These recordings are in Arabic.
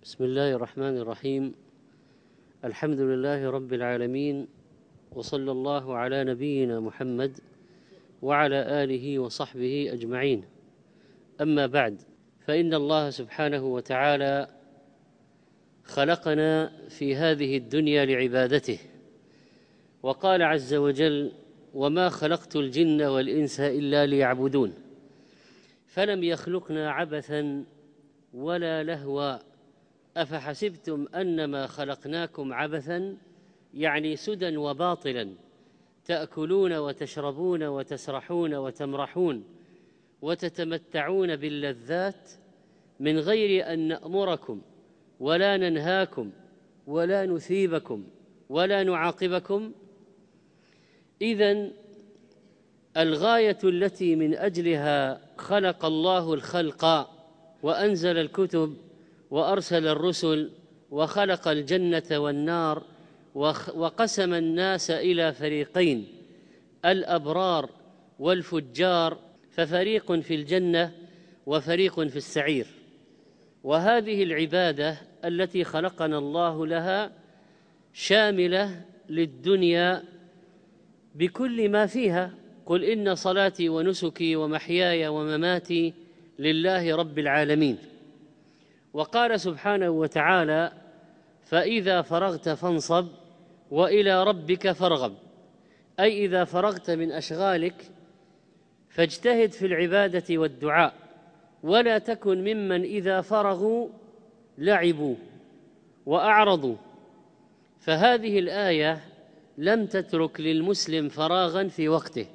بسم الله الرحمن الرحيم. الحمد لله رب العالمين، وصلى الله على نبينا محمد وعلى آله وصحبه أجمعين. أما بعد، فإن الله سبحانه وتعالى خلقنا في هذه الدنيا لعبادته، وقال عز وجل: وما خلقت الجن والإنس إلا ليعبدون. فلم يخلقنا عبثا ولا لهوا. أفحسبتم أنما خلقناكم عبثا، يعني سدى وباطلا، تأكلون وتشربون وتسرحون وتمرحون وتتمتعون باللذات من غير أن نأمركم ولا ننهاكم ولا نثيبكم ولا نعاقبكم. إذن الغاية التي من أجلها خلق الله الخلق وأنزل الكتب وأرسل الرسل وخلق الجنة والنار وقسم الناس إلى فريقين: الأبرار والفجار، ففريق في الجنة وفريق في السعير. وهذه العبادة التي خلقنا الله لها شاملة للدنيا بكل ما فيها. قل إن صلاتي ونسكي ومحياي ومماتي لله رب العالمين. وقال سبحانه وتعالى: فإذا فرغت فانصب وإلى ربك فارغب، أي إذا فرغت من أشغالك فاجتهد في العبادة والدعاء، ولا تكن ممن إذا فرغوا لعبوا وأعرضوا. فهذه الآية لم تترك للمسلم فراغا في وقته،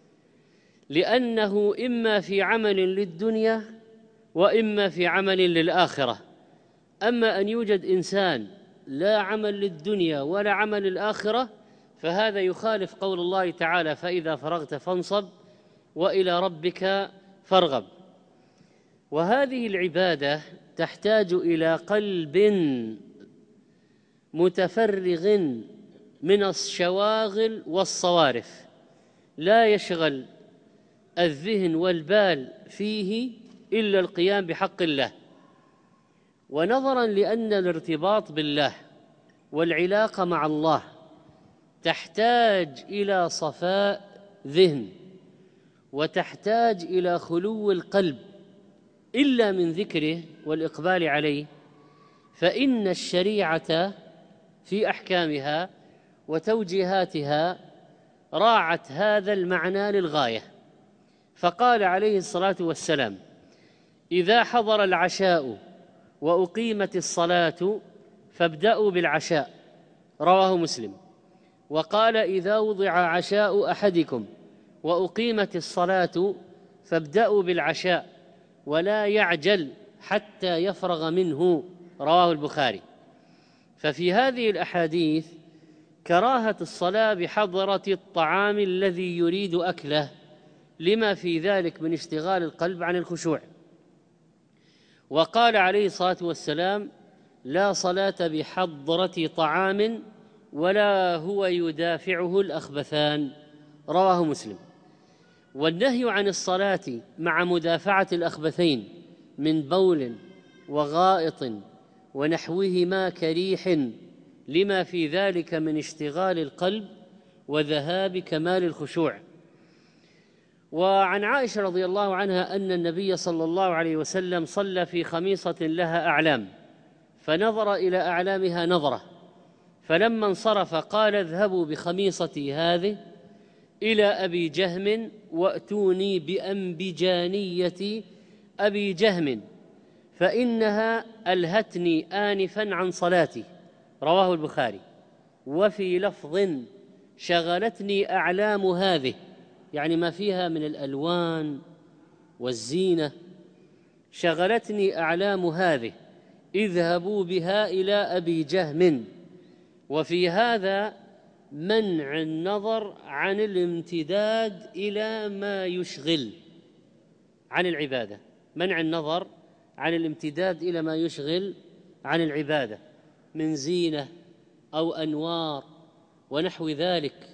لأنه إما في عمل للدنيا وإما في عمل للآخرة. أما أن يوجد إنسان لا عمل للدنيا ولا عمل للآخرة، فهذا يخالف قول الله تعالى: فإذا فرغت فانصب وإلى ربك فارغب. وهذه العبادة تحتاج إلى قلب متفرغ من الشواغل والصوارف، لا يشغل الذهن والبال فيه إلا القيام بحق الله. ونظراً لأن الارتباط بالله والعلاقة مع الله تحتاج إلى صفاء ذهن، وتحتاج إلى خلو القلب إلا من ذكره والإقبال عليه، فإن الشريعة في أحكامها وتوجيهاتها راعت هذا المعنى للغاية. فقال عليه الصلاة والسلام: إذا حضر العشاء وأقيمت الصلاة فابدأوا بالعشاء، رواه مسلم. وقال: إذا وضع عشاء أحدكم وأقيمت الصلاة فابدأوا بالعشاء ولا يعجل حتى يفرغ منه، رواه البخاري. ففي هذه الأحاديث كراهة الصلاة بحضرة الطعام الذي يريد أكله، لما في ذلك من اشتغال القلب عن الخشوع. وقال عليه الصلاة والسلام: لا صلاة بحضرة طعام ولا هو يدافعه الأخبثان، رواه مسلم. والنهي عن الصلاة مع مدافعة الأخبثين من بول وغائط ونحوهما كريح، لما في ذلك من اشتغال القلب وذهاب كمال الخشوع. وعن عائشة رضي الله عنها أن النبي صلى الله عليه وسلم صلى في خميصة لها أعلام، فنظر إلى أعلامها نظرة، فلما انصرف قال: اذهبوا بخميصتي هذه إلى أبي جهم وأتوني بأنبجانية أبي جهم فإنها ألهتني آنفا عن صلاتي، رواه البخاري. وفي لفظ: شغلتني أعلام هذه، يعني ما فيها من الألوان والزينة، شغلتني أعلام هذه، اذهبوا بها إلى أبي جهم. وفي هذا منع النظر عن الامتداد إلى ما يشغل عن العبادة، منع النظر عن الامتداد إلى ما يشغل عن العبادة من زينة أو أنوار ونحو ذلك.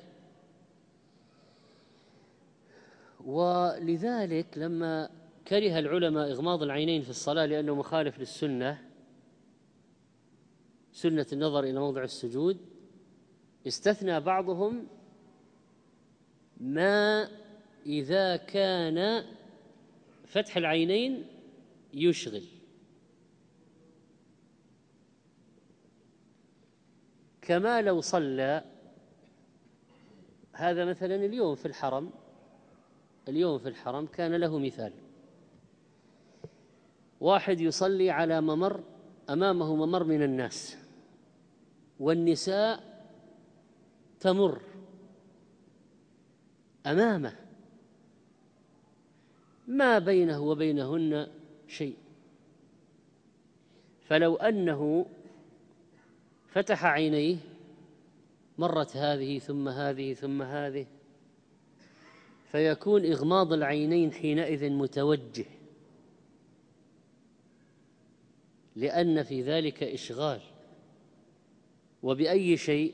ولذلك لما كره العلماء إغماض العينين في الصلاة لأنه مخالف للسنة، سنة النظر إلى موضع السجود، استثنى بعضهم ما إذا كان فتح العينين يشغل، كما لو صلى هذا مثلا اليوم في الحرم كان له مثال، واحد يصلي على ممر أمامه ممر من الناس والنساء تمر أمامه ما بينه وبينهن شيء، فلو أنه فتح عينيه مرت هذه ثم هذه ثم هذه، فيكون إغماض العينين حينئذ متوجه، لأن في ذلك إشغال. وبأي شيء؟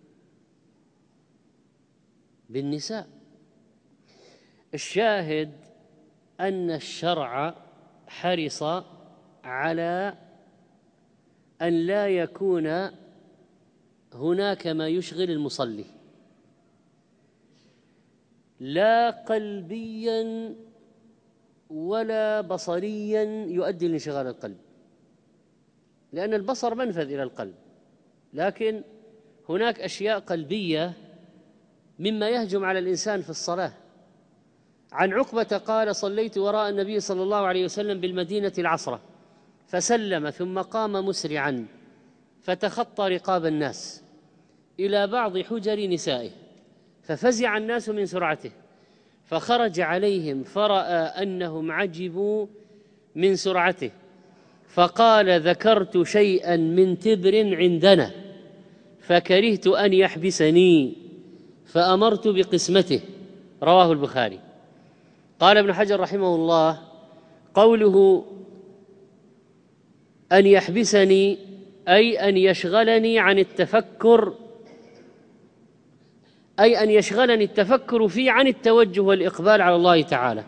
بالنساء. الشاهد أن الشرع حرص على أن لا يكون هناك ما يشغل المصلي، لا قلبيا ولا بصريا يؤدي لانشغال القلب، لأن البصر منفذ إلى القلب، لكن هناك أشياء قلبية مما يهجم على الإنسان في الصلاة. عن عقبة قال: صليت وراء النبي صلى الله عليه وسلم بالمدينة العصر فسلم ثم قام مسرعا فتخطى رقاب الناس إلى بعض حجر نسائه، ففزع الناس من سرعته، فخرج عليهم فرأى أنهم عجبوا من سرعته، فقال: ذكرت شيئا من تبر عندنا فكرهت أن يحبسني فأمرت بقسمته. رواه البخاري. قال ابن حجر رحمه الله: قوله أن يحبسني أي أن يشغلني عن التفكر، أي أن يشغلني التفكر فيه عن التوجه والإقبال على الله تعالى.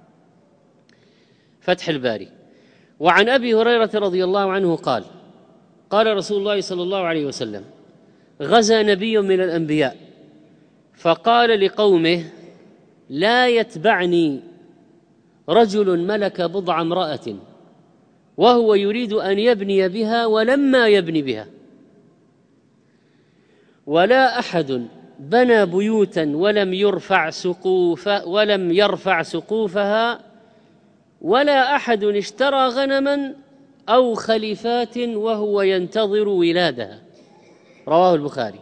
فتح الباري. وعن أبي هريرة رضي الله عنه قال: قال رسول الله صلى الله عليه وسلم: غزا نبي من الأنبياء فقال لقومه: لا يتبعني رجل ملك بضع امرأة وهو يريد أن يبني بها ولما يبني بها، ولا أحد بنى بيوتا ولم يرفع سقوفها، ولا أحد اشترى غنما أو خليفات وهو ينتظر ولادها. رواه البخاري.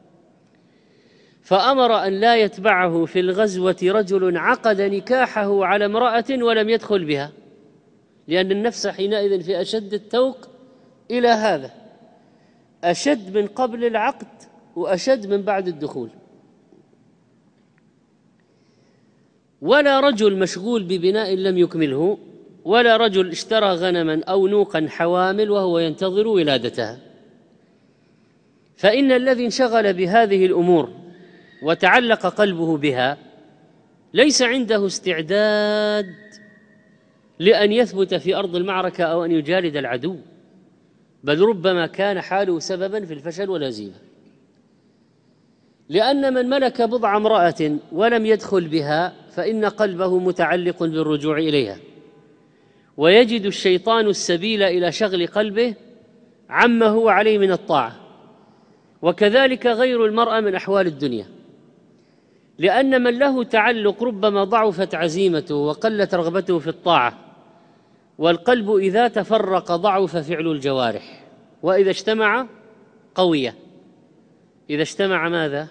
فأمر أن لا يتبعه في الغزوة رجل عقد نكاحه على امرأة ولم يدخل بها، لأن النفس حينئذ في أشد التوق إلى هذا، أشد من قبل العقد وأشد من بعد الدخول. ولا رجل مشغول ببناء لم يكمله، ولا رجل اشترى غنما أو نوقا حوامل وهو ينتظر ولادتها. فإن الذي انشغل بهذه الأمور وتعلق قلبه بها ليس عنده استعداد لأن يثبت في أرض المعركة أو أن يجالد العدو، بل ربما كان حاله سببا في الفشل والهزيمة. لأن من ملك بضع امرأة ولم يدخل بها فإن قلبه متعلق بالرجوع إليها، ويجد الشيطان السبيل إلى شغل قلبه عما هو عليه من الطاعة. وكذلك غير المرأة من أحوال الدنيا، لأن من له تعلق ربما ضعفت عزيمته وقلت رغبته في الطاعة، والقلب إذا تفرق ضعف فعل الجوارح، وإذا اجتمع قوية. إذا اجتمع ماذا؟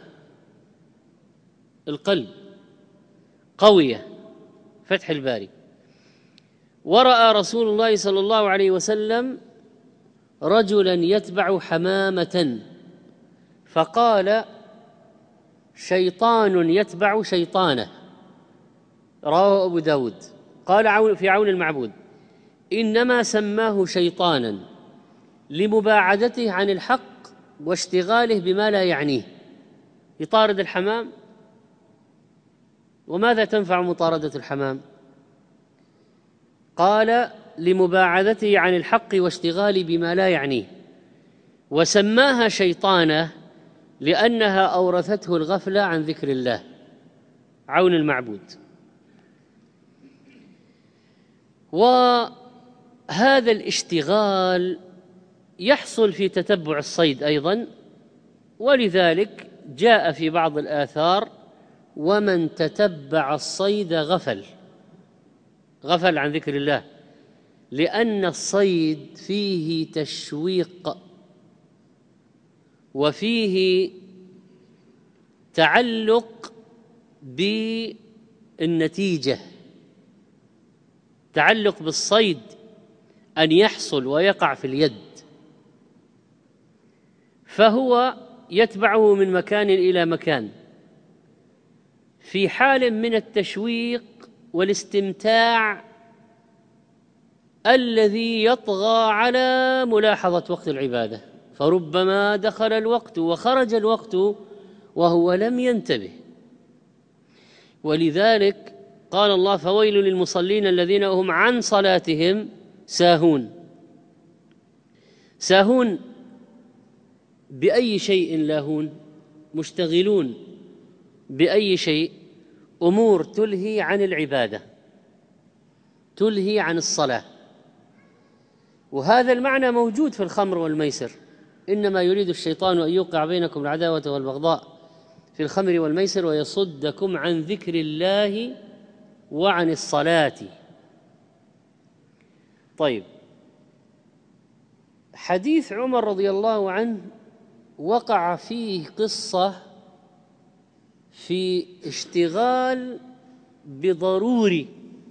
القلب قوية. فتح الباري. ورأى رسول الله صلى الله عليه وسلم رجلا يتبع حمامة فقال: شيطان يتبع شيطانه. رواه أبو داود. قال في عون المعبود: إنما سماه شيطانا لمباعدته عن الحق واشتغاله بما لا يعنيه. يطارد الحمام، وماذا تنفع مطاردة الحمام؟ قال: لمباعدته عن الحق واشتغاله بما لا يعنيه. وسماها شيطانة لأنها أورثته الغفلة عن ذكر الله، عون المعبود. وهذا الاشتغال يحصل في تتبع الصيد أيضا، ولذلك جاء في بعض الآثار: ومن تتبع الصيد غفل عن ذكر الله، لأن الصيد فيه تشويق وفيه تعلق بالنتيجة، تعلق بالصيد أن يحصل ويقع في اليد، فهو يتبعه من مكان إلى مكان في حال من التشويق والاستمتاع الذي يطغى على ملاحظة وقت العبادة، فربما دخل الوقت وخرج الوقت وهو لم ينتبه. ولذلك قال الله: فويل للمصلين الذين هم عن صلاتهم ساهون. ساهون بأي شيء لاهون؟ مشتغلون بأي شيء؟ أمور تلهي عن العبادة، تلهي عن الصلاة. وهذا المعنى موجود في الخمر والميسر: إنما يريد الشيطان أن يوقع بينكم العداوة والبغضاء في الخمر والميسر ويصدكم عن ذكر الله وعن الصلاة. طيب، حديث عمر رضي الله عنه وقع فيه قصة في اشتغال بضروري،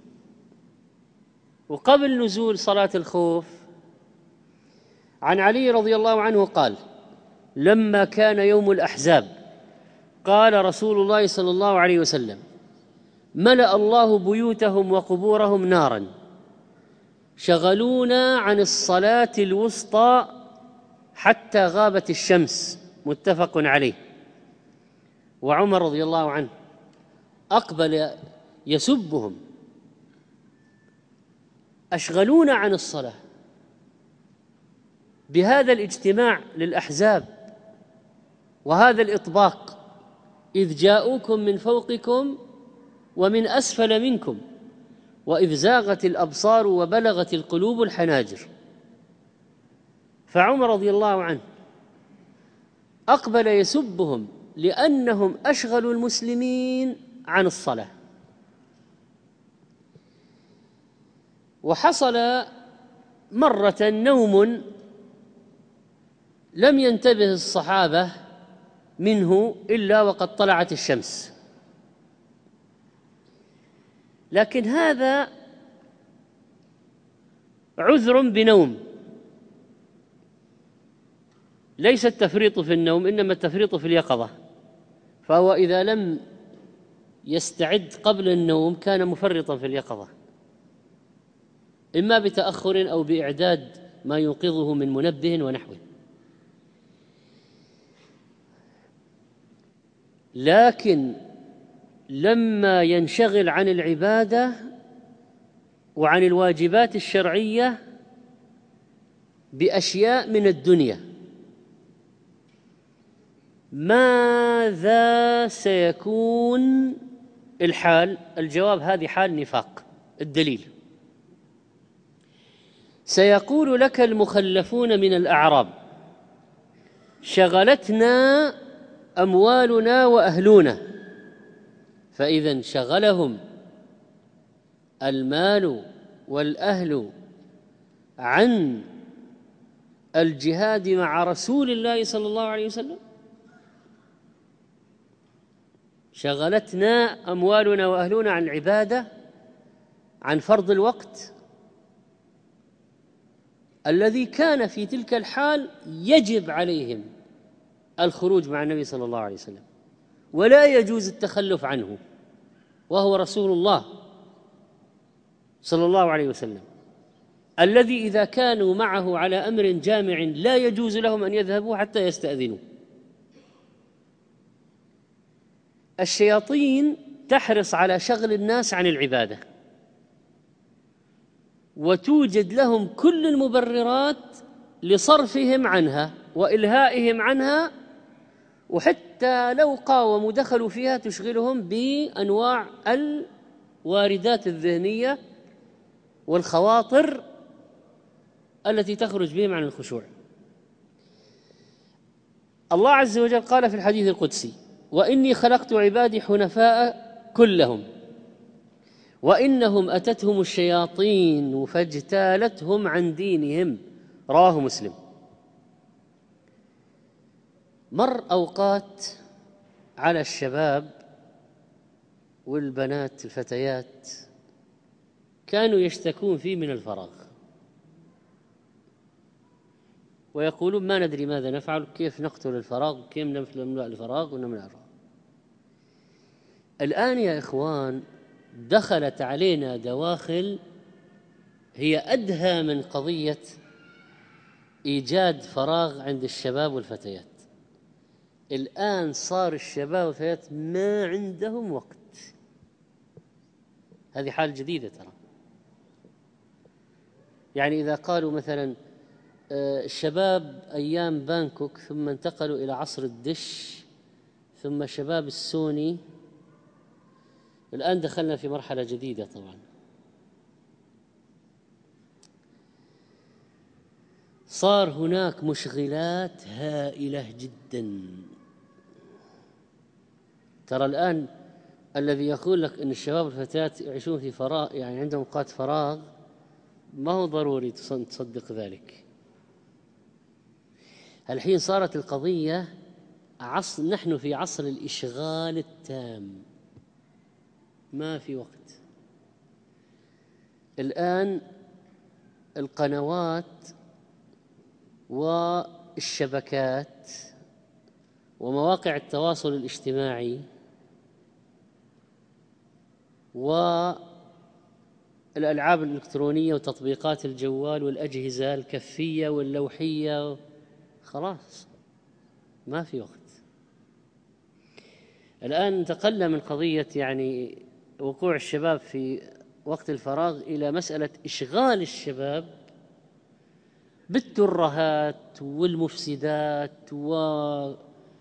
وقبل نزول صلاة الخوف عن علي رضي الله عنه قال: لما كان يوم الأحزاب قال رسول الله صلى الله عليه وسلم: ملأ الله بيوتهم وقبورهم نارا، شغلونا عن الصلاة الوسطى حتى غابت الشمس. متفق عليه. وعمر رضي الله عنه أقبل يسبهم: أشغلونا عن الصلاة بهذا الاجتماع للأحزاب وهذا الإطباق، إذ جاءوكم من فوقكم ومن أسفل منكم وإذ زاغت الأبصار وبلغت القلوب الحناجر. فعمر رضي الله عنه أقبل يسبهم لأنهم أشغلوا المسلمين عن الصلاة. وحصل مرة نوم لم ينتبه الصحابة منه إلا وقد طلعت الشمس، لكن هذا عذر بنوم، ليس التفريط في النوم، إنما التفريط في اليقظة. فهو إذا لم يستعد قبل النوم كان مفرطا في اليقظة، إما بتأخر أو بإعداد ما يوقظه من منبه ونحوه. لكن لما ينشغل عن العبادة وعن الواجبات الشرعية بأشياء من الدنيا، ماذا سيكون الحال؟ الجواب: هذه حال نفاق. الدليل: سيقول لك المخلفون من الأعراب: شغلتنا أموالنا وأهلنا. فإذا انشغلهم المال والأهل عن الجهاد مع رسول الله صلى الله عليه وسلم. شغلتنا أموالنا وأهلنا عن العبادة، عن فرض الوقت الذي كان في تلك الحال يجب عليهم الخروج مع النبي صلى الله عليه وسلم، ولا يجوز التخلف عنه، وهو رسول الله صلى الله عليه وسلم، الذي إذا كانوا معه على أمر جامع لا يجوز لهم أن يذهبوا حتى يستأذنوا. الشياطين تحرص على شغل الناس عن العبادة، وتوجد لهم كل المبررات لصرفهم عنها. وإلهائهم عنها، وحتى لو قاوموا دخلوا فيها تشغلهم بأنواع الواردات الذهنية والخواطر التي تخرج بهم عن الخشوع. الله عز وجل قال في الحديث القدسي: وإني خلقت عبادي حنفاء كلهم وإنهم أتتهم الشياطين فاجتالتهم عن دينهم. رواه مسلم. مر أوقات على الشباب والبنات الفتيات كانوا يشتكون فيه من الفراغ، ويقولون: ما ندري ماذا نفعل، كيف نقتل الفراغ، كيف نملأ الفراغ ونملأ الفراغ. الآن يا إخوان دخلت علينا دواخل هي أدهى من قضية إيجاد فراغ عند الشباب والفتيات. الآن صار الشباب والفتيات ما عندهم وقت. هذه حال جديدة ترى. يعني إذا قالوا مثلا الشباب أيام بانكوك ثم انتقلوا إلى عصر الدش ثم شباب السوني، الآن دخلنا في مرحلة جديدة طبعا. صار هناك مشغلات هائلة جدا. ترى الآن الذي يقول لك أن الشباب والفتيات يعيشون في فراغ، يعني عندهم أوقات فراغ، ما هو ضروري تصدق ذلك. الحين صارت القضية نحن في عصر الإشغال التام، ما في وقت. الآن القنوات والشبكات ومواقع التواصل الاجتماعي والألعاب الإلكترونية وتطبيقات الجوال والأجهزة الكفية واللوحية، خلاص ما في وقت. الآن انتقلنا من قضية يعني وقوع الشباب في وقت الفراغ إلى مسألة إشغال الشباب بالترهات والمفسدات وكل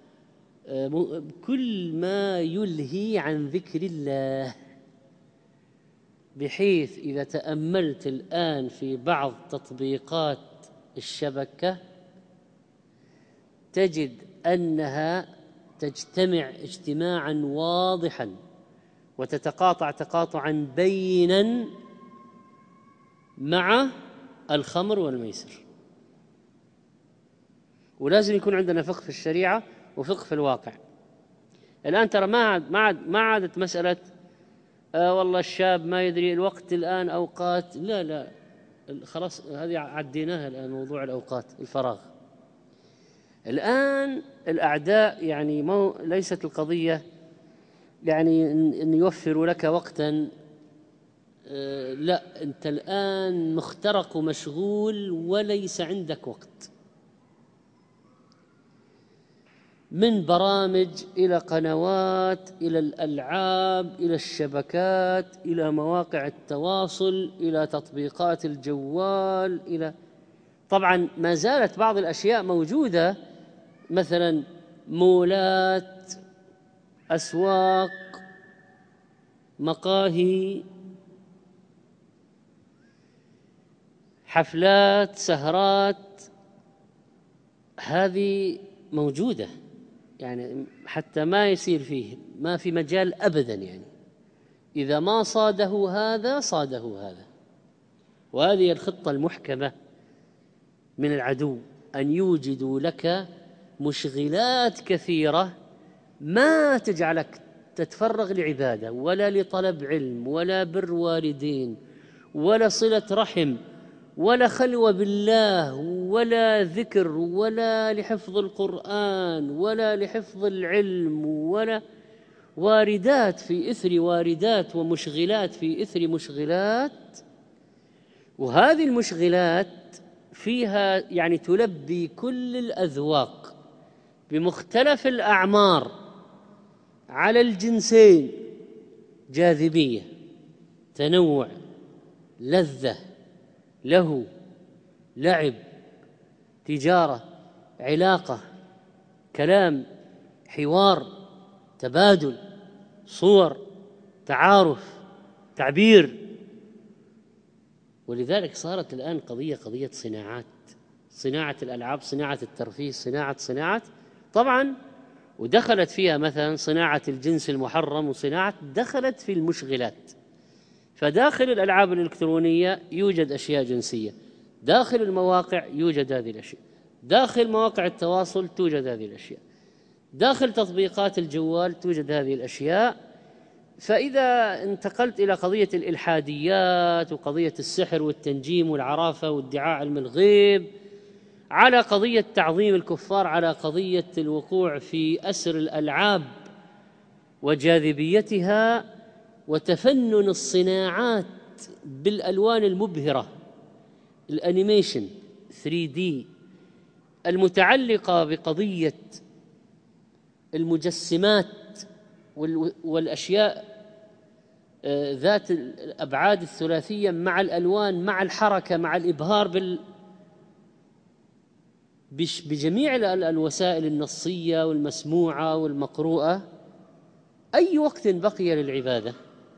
ما يلهي عن ذكر الله، بحيث إذا تأملت الآن في بعض تطبيقات الشبكة تجد أنها تجتمع اجتماعا واضحا وتتقاطع تقاطعا بينا مع الخمر والميسر. ولازم يكون عندنا فقه في الشريعة وفقه في الواقع. الآن ترى ما عادت مسألة والله الشاب ما يدري الوقت الآن أوقات، لا خلاص هذه عديناها الآن، موضوع الأوقات الفراغ. الآن الأعداء يعني ليست القضية يعني أن يوفروا لك وقتا، لا، أنت الآن مخترق ومشغول وليس عندك وقت، من برامج إلى قنوات إلى الألعاب إلى الشبكات إلى مواقع التواصل إلى تطبيقات الجوال إلى طبعا ما زالت بعض الأشياء موجودة، مثلا مولات، أسواق، مقاهي، حفلات، سهرات، هذه موجودة. يعني حتى ما يصير فيه ما في مجال أبدا، يعني إذا ما صاده هذا صاده هذا. وهذه الخطة المحكمة من العدو، أن يوجدوا لك مشغلات كثيرة ما تجعلك تتفرغ لعبادة ولا لطلب علم ولا بر والدين ولا صلة رحم ولا خلوة بالله ولا ذكر ولا لحفظ القرآن ولا لحفظ العلم، ولا واردات في إثر واردات ومشغلات في إثر مشغلات. وهذه المشغلات فيها يعني تلبي كل الأذواق بمختلف الأعمار على الجنسين، جاذبية، تنوع، لذة، له، لعب، تجارة. علاقة، كلام، حوار، تبادل، صور، تعارف، تعبير. ولذلك صارت الآن قضية صناعات، صناعة الألعاب، صناعة الترفيه، صناعة طبعا، ودخلت فيها مثلا صناعة الجنس المحرم، وصناعة دخلت في المشغلات. فداخل الألعاب الإلكترونية يوجد أشياء جنسية، داخل المواقع يوجد هذه الأشياء، داخل مواقع التواصل توجد هذه الأشياء، داخل تطبيقات الجوال توجد هذه الأشياء. فإذا انتقلت إلى قضية الإلحاديات وقضية السحر والتنجيم والعرافة وادعاء علم الغيب، على قضية تعظيم الكفار، على قضية الوقوع في أسر الألعاب وجاذبيتها، وتفنن الصناعات بالألوان المبهرة، الأنيميشن 3D المتعلقة بقضية المجسمات والأشياء ذات الأبعاد الثلاثية مع الألوان مع الحركة مع الإبهار بجميع الوسائل النصية والمسموعة والمقروءة. أي وقت بقي للعبادة؟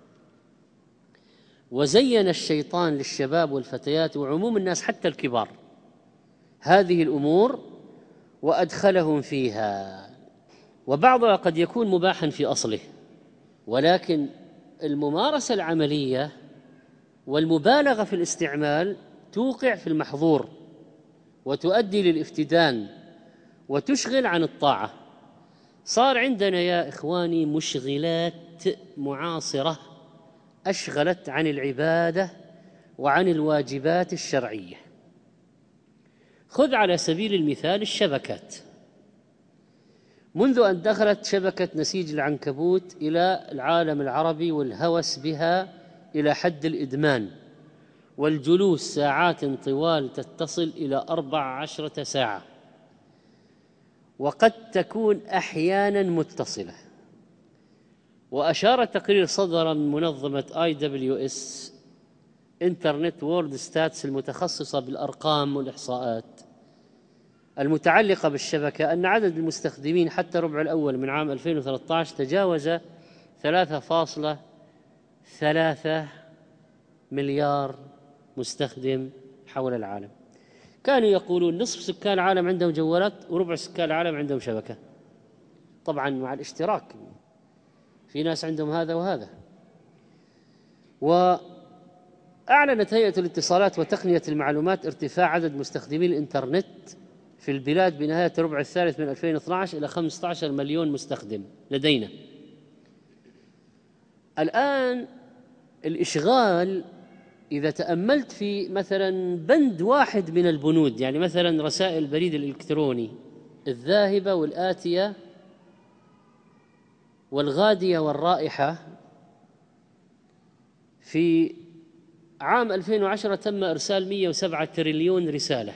وزين الشيطان للشباب والفتيات وعموم الناس حتى الكبار هذه الأمور وأدخلهم فيها، وبعضها قد يكون مباحا في أصله، ولكن الممارسة العملية والمبالغة في الاستعمال توقع في المحظور وتؤدي للافتدان وتشغل عن الطاعة. صار عندنا يا إخواني مشغلات معاصرة أشغلت عن العبادة وعن الواجبات الشرعية. خذ على سبيل المثال الشبكات. منذ أن دخلت شبكة نسيج العنكبوت إلى العالم العربي والهوس بها إلى حد الإدمان والجلوس ساعات طوال تصل إلى 14 ساعة، وقد تكون أحيانا متصلة. وأشار تقرير صدر من منظمة IWS Internet World Stats المتخصصة بالأرقام والإحصاءات المتعلقة بالشبكة أن عدد المستخدمين حتى الربع الأول من عام 2013 تجاوز 3.3 مليار مستخدم حول العالم. كانوا يقولون نصف سكان العالم عندهم جوالات وربع سكان العالم عندهم شبكة، طبعا مع الاشتراك، في ناس عندهم هذا وهذا. وأعلنت هيئة الاتصالات وتقنية المعلومات ارتفاع عدد مستخدمي الإنترنت في البلاد بنهاية الربع الثالث من 2012 إلى 15 مليون مستخدم لدينا. الآن الإشغال إذا تأملت في مثلا بند واحد من البنود، يعني مثلا رسائل البريد الإلكتروني الذاهبة والآتية والغادية والرائحة، في عام 2010 تم إرسال 107 تريليون رسالة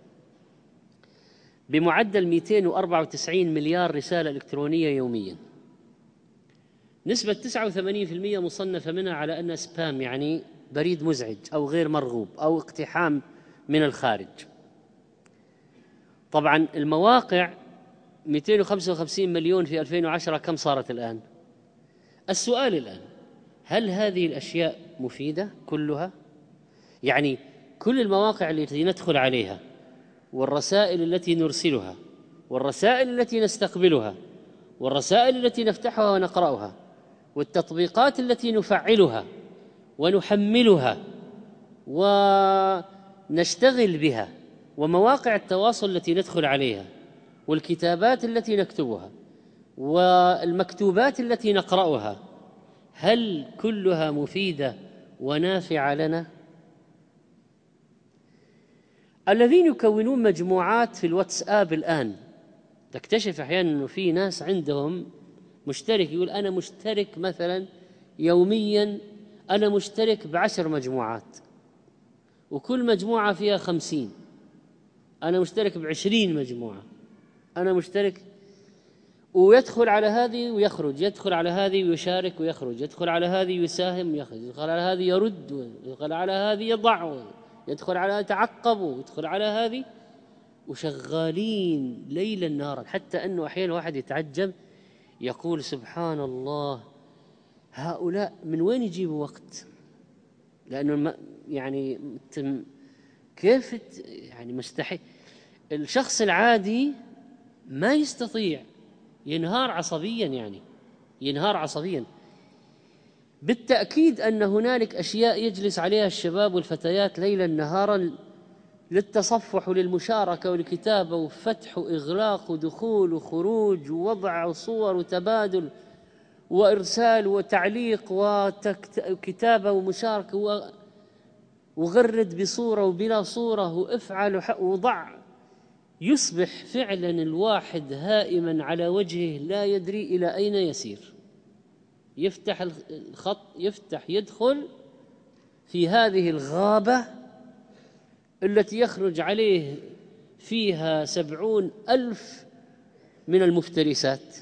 بمعدل 294 مليار رسالة إلكترونية يوميا. نسبة 89% مصنفة منها على أنها سبام، يعني بريد مزعج أو غير مرغوب أو اقتحام من الخارج. طبعا المواقع 255 مليون في 2010، كم صارت الآن؟ السؤال الآن، هل هذه الأشياء مفيدة كلها؟ يعني كل المواقع التي ندخل عليها والرسائل التي نرسلها والرسائل التي نستقبلها والرسائل التي نفتحها ونقرأها والتطبيقات التي نفعلها ونحملها ونشتغل بها ومواقع التواصل التي ندخل عليها والكتابات التي نكتبها والمكتوبات التي نقرأها، هل كلها مفيدة ونافعة لنا؟ الذين يكونون مجموعات في الواتساب الآن تكتشف أحيانا أنه في ناس عندهم مشترك، يقول أنا مشترك مثلا يوميا، أنا مشترك ب10 مجموعات وكل مجموعة فيها 50، أنا مشترك ب20 مجموعة، أنا مشترك، ويدخل على هذه ويخرج، يدخل على هذه ويشارك ويخرج، يدخل على هذه ويساهم ويخرج، يدخل على هذه يرد، يدخل على هذه يضع، يدخل على هذه يتعقب، يدخل على هذه. وشغالين ليلا نهارا، حتى أنه أحيانا واحد يتعجب يقول سبحان الله هؤلاء من وين يجيبوا وقت؟ لأنه يعني كيف يعني مستحيل. الشخص العادي ما يستطيع، ينهار عصبيا، يعني ينهار عصبيا. بالتأكيد أن هنالك أشياء يجلس عليها الشباب والفتيات ليلا نهارا للتصفح وللمشاركة والكتابة وفتح وإغلاق ودخول وخروج ووضع صور وتبادل وإرسال وتعليق وكتابة ومشاركة وغرد بصورة وبلا صورة وافعل وضع. يصبح فعلا الواحد هائما على وجهه لا يدري إلى أين يسير. يفتح الخط، يدخل في هذه الغابة التي يخرج عليه فيها 70,000 من المفترسات.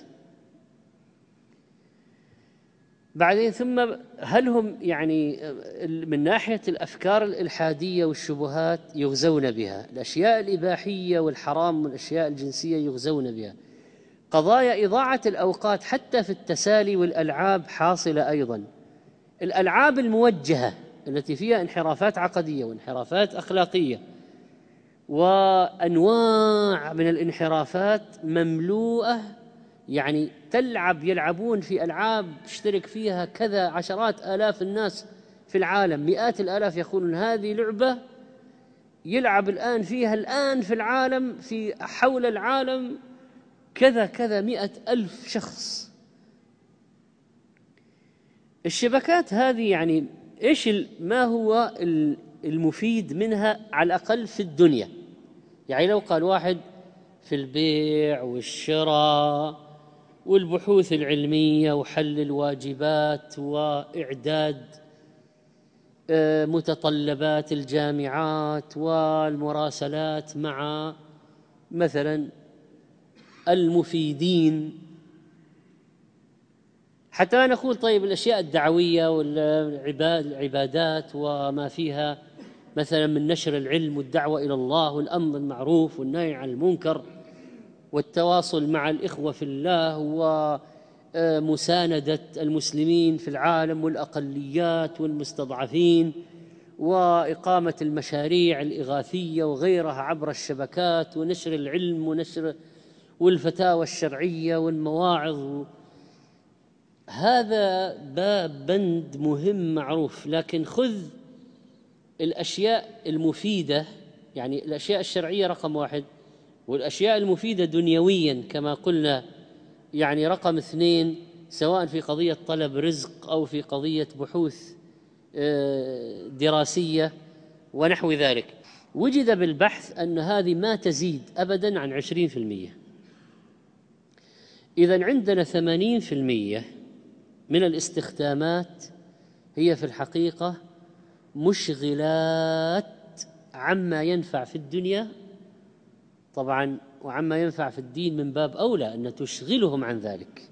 بعدين ثم هل هم يعني من ناحية الأفكار الإلحادية والشبهات يغزون بها، الأشياء الإباحية والحرام والأشياء الجنسية يغزون بها، قضايا إضاعة الأوقات حتى في التسالي والألعاب حاصلة أيضا. الألعاب الموجهة التي فيها انحرافات عقدية وانحرافات أخلاقية وأنواع من الانحرافات مملوءة، يعني يلعبون في ألعاب تشترك فيها كذا عشرات آلاف الناس في العالم، مئات الآلاف يقولون هذه لعبة يلعب الآن فيها في العالم، في حول العالم كذا 100,000 شخص. الشبكات هذه يعني ما هو المفيد منها على الأقل في الدنيا؟ يعني لو قال واحد في البيع والشراء والبحوث العلمية وحل الواجبات وإعداد متطلبات الجامعات والمراسلات مع مثلا المفيدين، حتى لا نقول طيب الأشياء الدعوية والعبادات وما فيها مثلا من نشر العلم والدعوة إلى الله والأمر بالمعروف والنهي عن المنكر والتواصل مع الإخوة في الله ومساندة المسلمين في العالم والأقليات والمستضعفين وإقامة المشاريع الإغاثية وغيرها عبر الشبكات ونشر العلم ونشر والفتاوى الشرعية والمواعظ. هذا بند مهم معروف، لكن خذ الأشياء المفيدة، يعني الأشياء الشرعية رقم 1 والأشياء المفيدة دنيويا كما قلنا يعني رقم 2، سواء في قضية طلب رزق أو في قضية بحوث دراسية ونحو ذلك. وجد بالبحث أن هذه ما تزيد أبدا عن 20%. إذن عندنا 80% من الاستخدامات هي في الحقيقة مشغلات عما ينفع في الدنيا طبعا، وعما ينفع في الدين من باب أولى أن تشغلهم عن ذلك.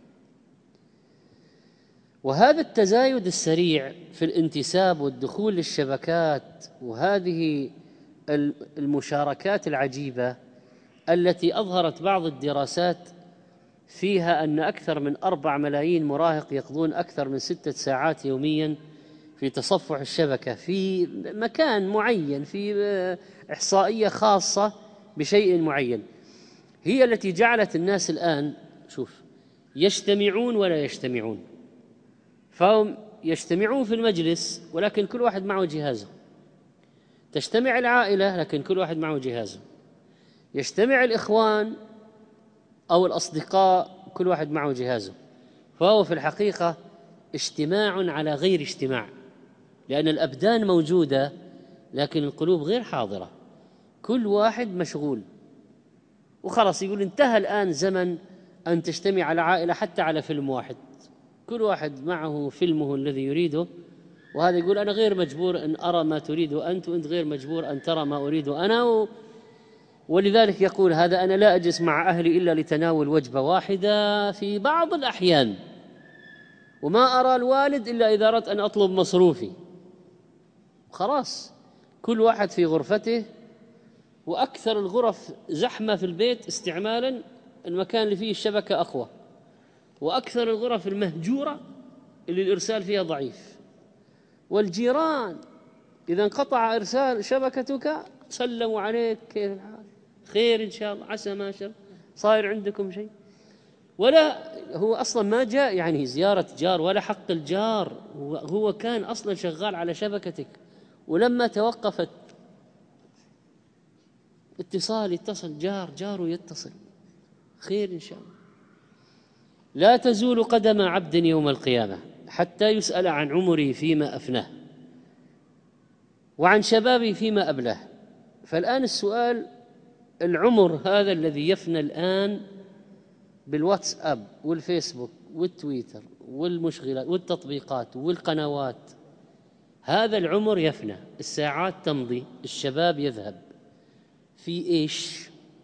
وهذا التزايد السريع في الانتساب والدخول للشبكات وهذه المشاركات العجيبة التي أظهرت بعض الدراسات فيها أن أكثر من 4 ملايين مراهق يقضون أكثر من 6 ساعات يوميا في تصفح الشبكة في مكان معين، في إحصائية خاصة بشيء معين، هي التي جعلت الناس الآن يجتمعون ولا يجتمعون. فهم يجتمعون في المجلس ولكن كل واحد معه جهازه، تجتمع العائلة لكن كل واحد معه جهازه، يجتمع الإخوان أو الأصدقاء كل واحد معه جهازه. فهو في الحقيقة اجتماع على غير اجتماع، لأن الأبدان موجودة لكن القلوب غير حاضرة، كل واحد مشغول. وخلاص يقول انتهى الآن زمن أن تجتمع العائلة حتى على فيلم واحد، كل واحد معه فيلمه الذي يريده، وهذا يقول أنا غير مجبور أن أرى ما تريد أنت، وأنت غير مجبور أن ترى ما أريد أنا. ولذلك يقول هذا أنا لا أجلس مع أهلي إلا لتناول وجبة واحدة في بعض الأحيان، وما أرى الوالد إلا إذا أردت أن أطلب مصروفي. خلاص كل واحد في غرفته وأكثر الغرف زحمة في البيت استعمالا المكان اللي فيه الشبكة أقوى، وأكثر الغرف المهجورة اللي الإرسال فيها ضعيف. والجيران إذا انقطع إرسال شبكتك سلموا عليك، كيف الحال؟ خير إن شاء الله، عسى ما شر، صاير عندكم شيء؟ ولا هو أصلا ما جاء يعني زيارة جار ولا حق الجار، هو كان أصلا شغال على شبكتك، ولما توقفت اتصال يتصل جاره يتصل، خير إن شاء الله. لا تزول قدم عبد يوم القيامة حتى يسأل عن عمره فيما أفناه وعن شبابه فيما أبلاه. فالآن السؤال، العمر هذا الذي يفنى الآن بالواتساب والفيسبوك والتويتر والمشغلات والتطبيقات والقنوات، هذا العمر يفنى، الساعات تمضي، الشباب يذهب في إيش؟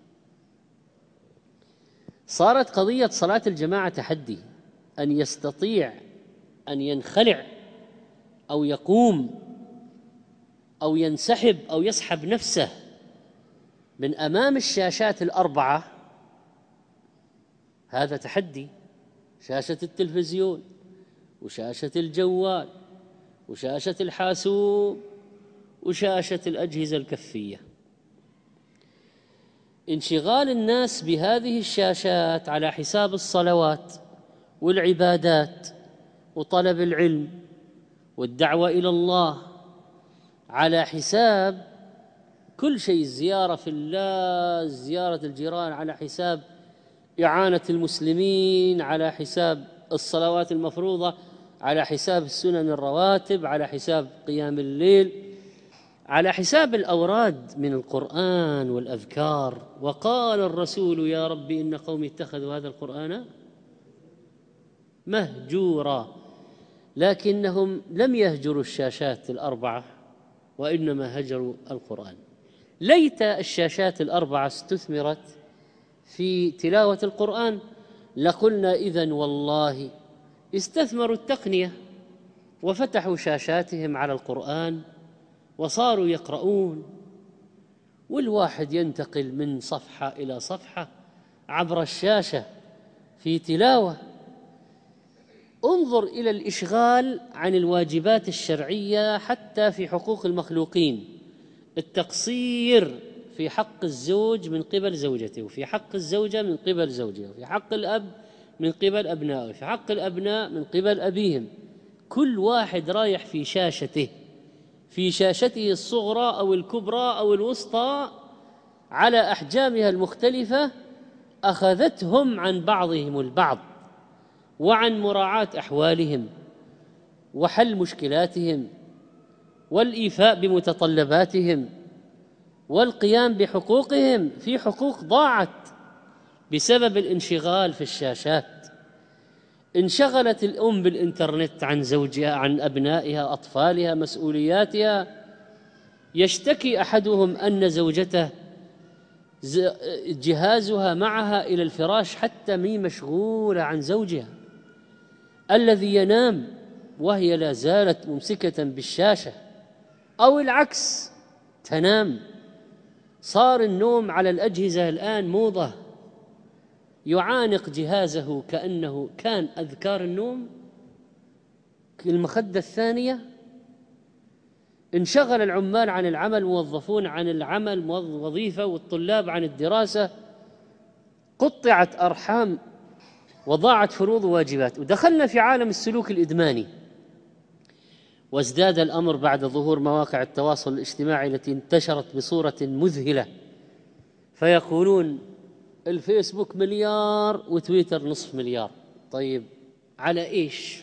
صارت قضية صلاة الجماعة تحدي، أن يستطيع أن ينخلع أو يقوم أو ينسحب أو يسحب نفسه من أمام الشاشات الأربعة، هذا تحدي. شاشة التلفزيون وشاشة الجوال وشاشة الحاسوب وشاشة الأجهزة الكفية. انشغال الناس بهذه الشاشات على حساب الصلوات والعبادات وطلب العلم والدعوة إلى الله، على حساب كل شيء، الزيارة في الله، زيارة الجيران، على حساب إعانة المسلمين، على حساب الصلوات المفروضة، على حساب السنن الرواتب، على حساب قيام الليل، على حساب الأوراد من القرآن والأذكار. وقال الرسول يا رب إن قومي اتخذوا هذا القرآن مهجورا، لكنهم لم يهجروا الشاشات الأربعة وإنما هجروا القرآن. ليت الشاشات الأربعة استثمرت في تلاوة القرآن، لقلنا إذن والله استثمروا التقنية وفتحوا شاشاتهم على القرآن وصاروا يقرؤون، والواحد ينتقل من صفحة إلى صفحة عبر الشاشة في تلاوة. انظر إلى الإشغال عن الواجبات الشرعية حتى في حقوق المخلوقين، التقصير في حق الزوج من قبل زوجته، وفي حق الزوجة من قبل زوجها، وفي حق الأب من قبل أبنائه، وفي حق الأبناء من قبل أبيهم. كل واحد رايح في شاشته، في شاشته الصغرى أو الكبرى أو الوسطى على أحجامها المختلفة، أخذتهم عن بعضهم البعض وعن مراعاة أحوالهم وحل مشكلاتهم والإيفاء بمتطلباتهم والقيام بحقوقهم. في حقوق ضاعت بسبب الانشغال في الشاشات. انشغلت الأم بالإنترنت عن زوجها، عن أبنائها، أطفالها، مسؤولياتها. يشتكي أحدهم أن زوجته جهازها معها إلى الفراش حتى مي مشغولة عن زوجها الذي ينام وهي لا زالت ممسكة بالشاشة، أو العكس، تنام. صار النوم على الأجهزة الآن موضة، يعانق جهازه كأنه كان أذكار النوم المخدة الثانية. انشغل العمال عن العمل، الموظفون عن العمل وظيفة، والطلاب عن الدراسة، قطعت أرحام وضاعت فروض وواجبات. ودخلنا في عالم السلوك الإدماني، وازداد الأمر بعد ظهور مواقع التواصل الاجتماعي التي انتشرت بصورة مذهلة. فيقولون الفيسبوك مليار وتويتر نصف مليار، طيب على إيش؟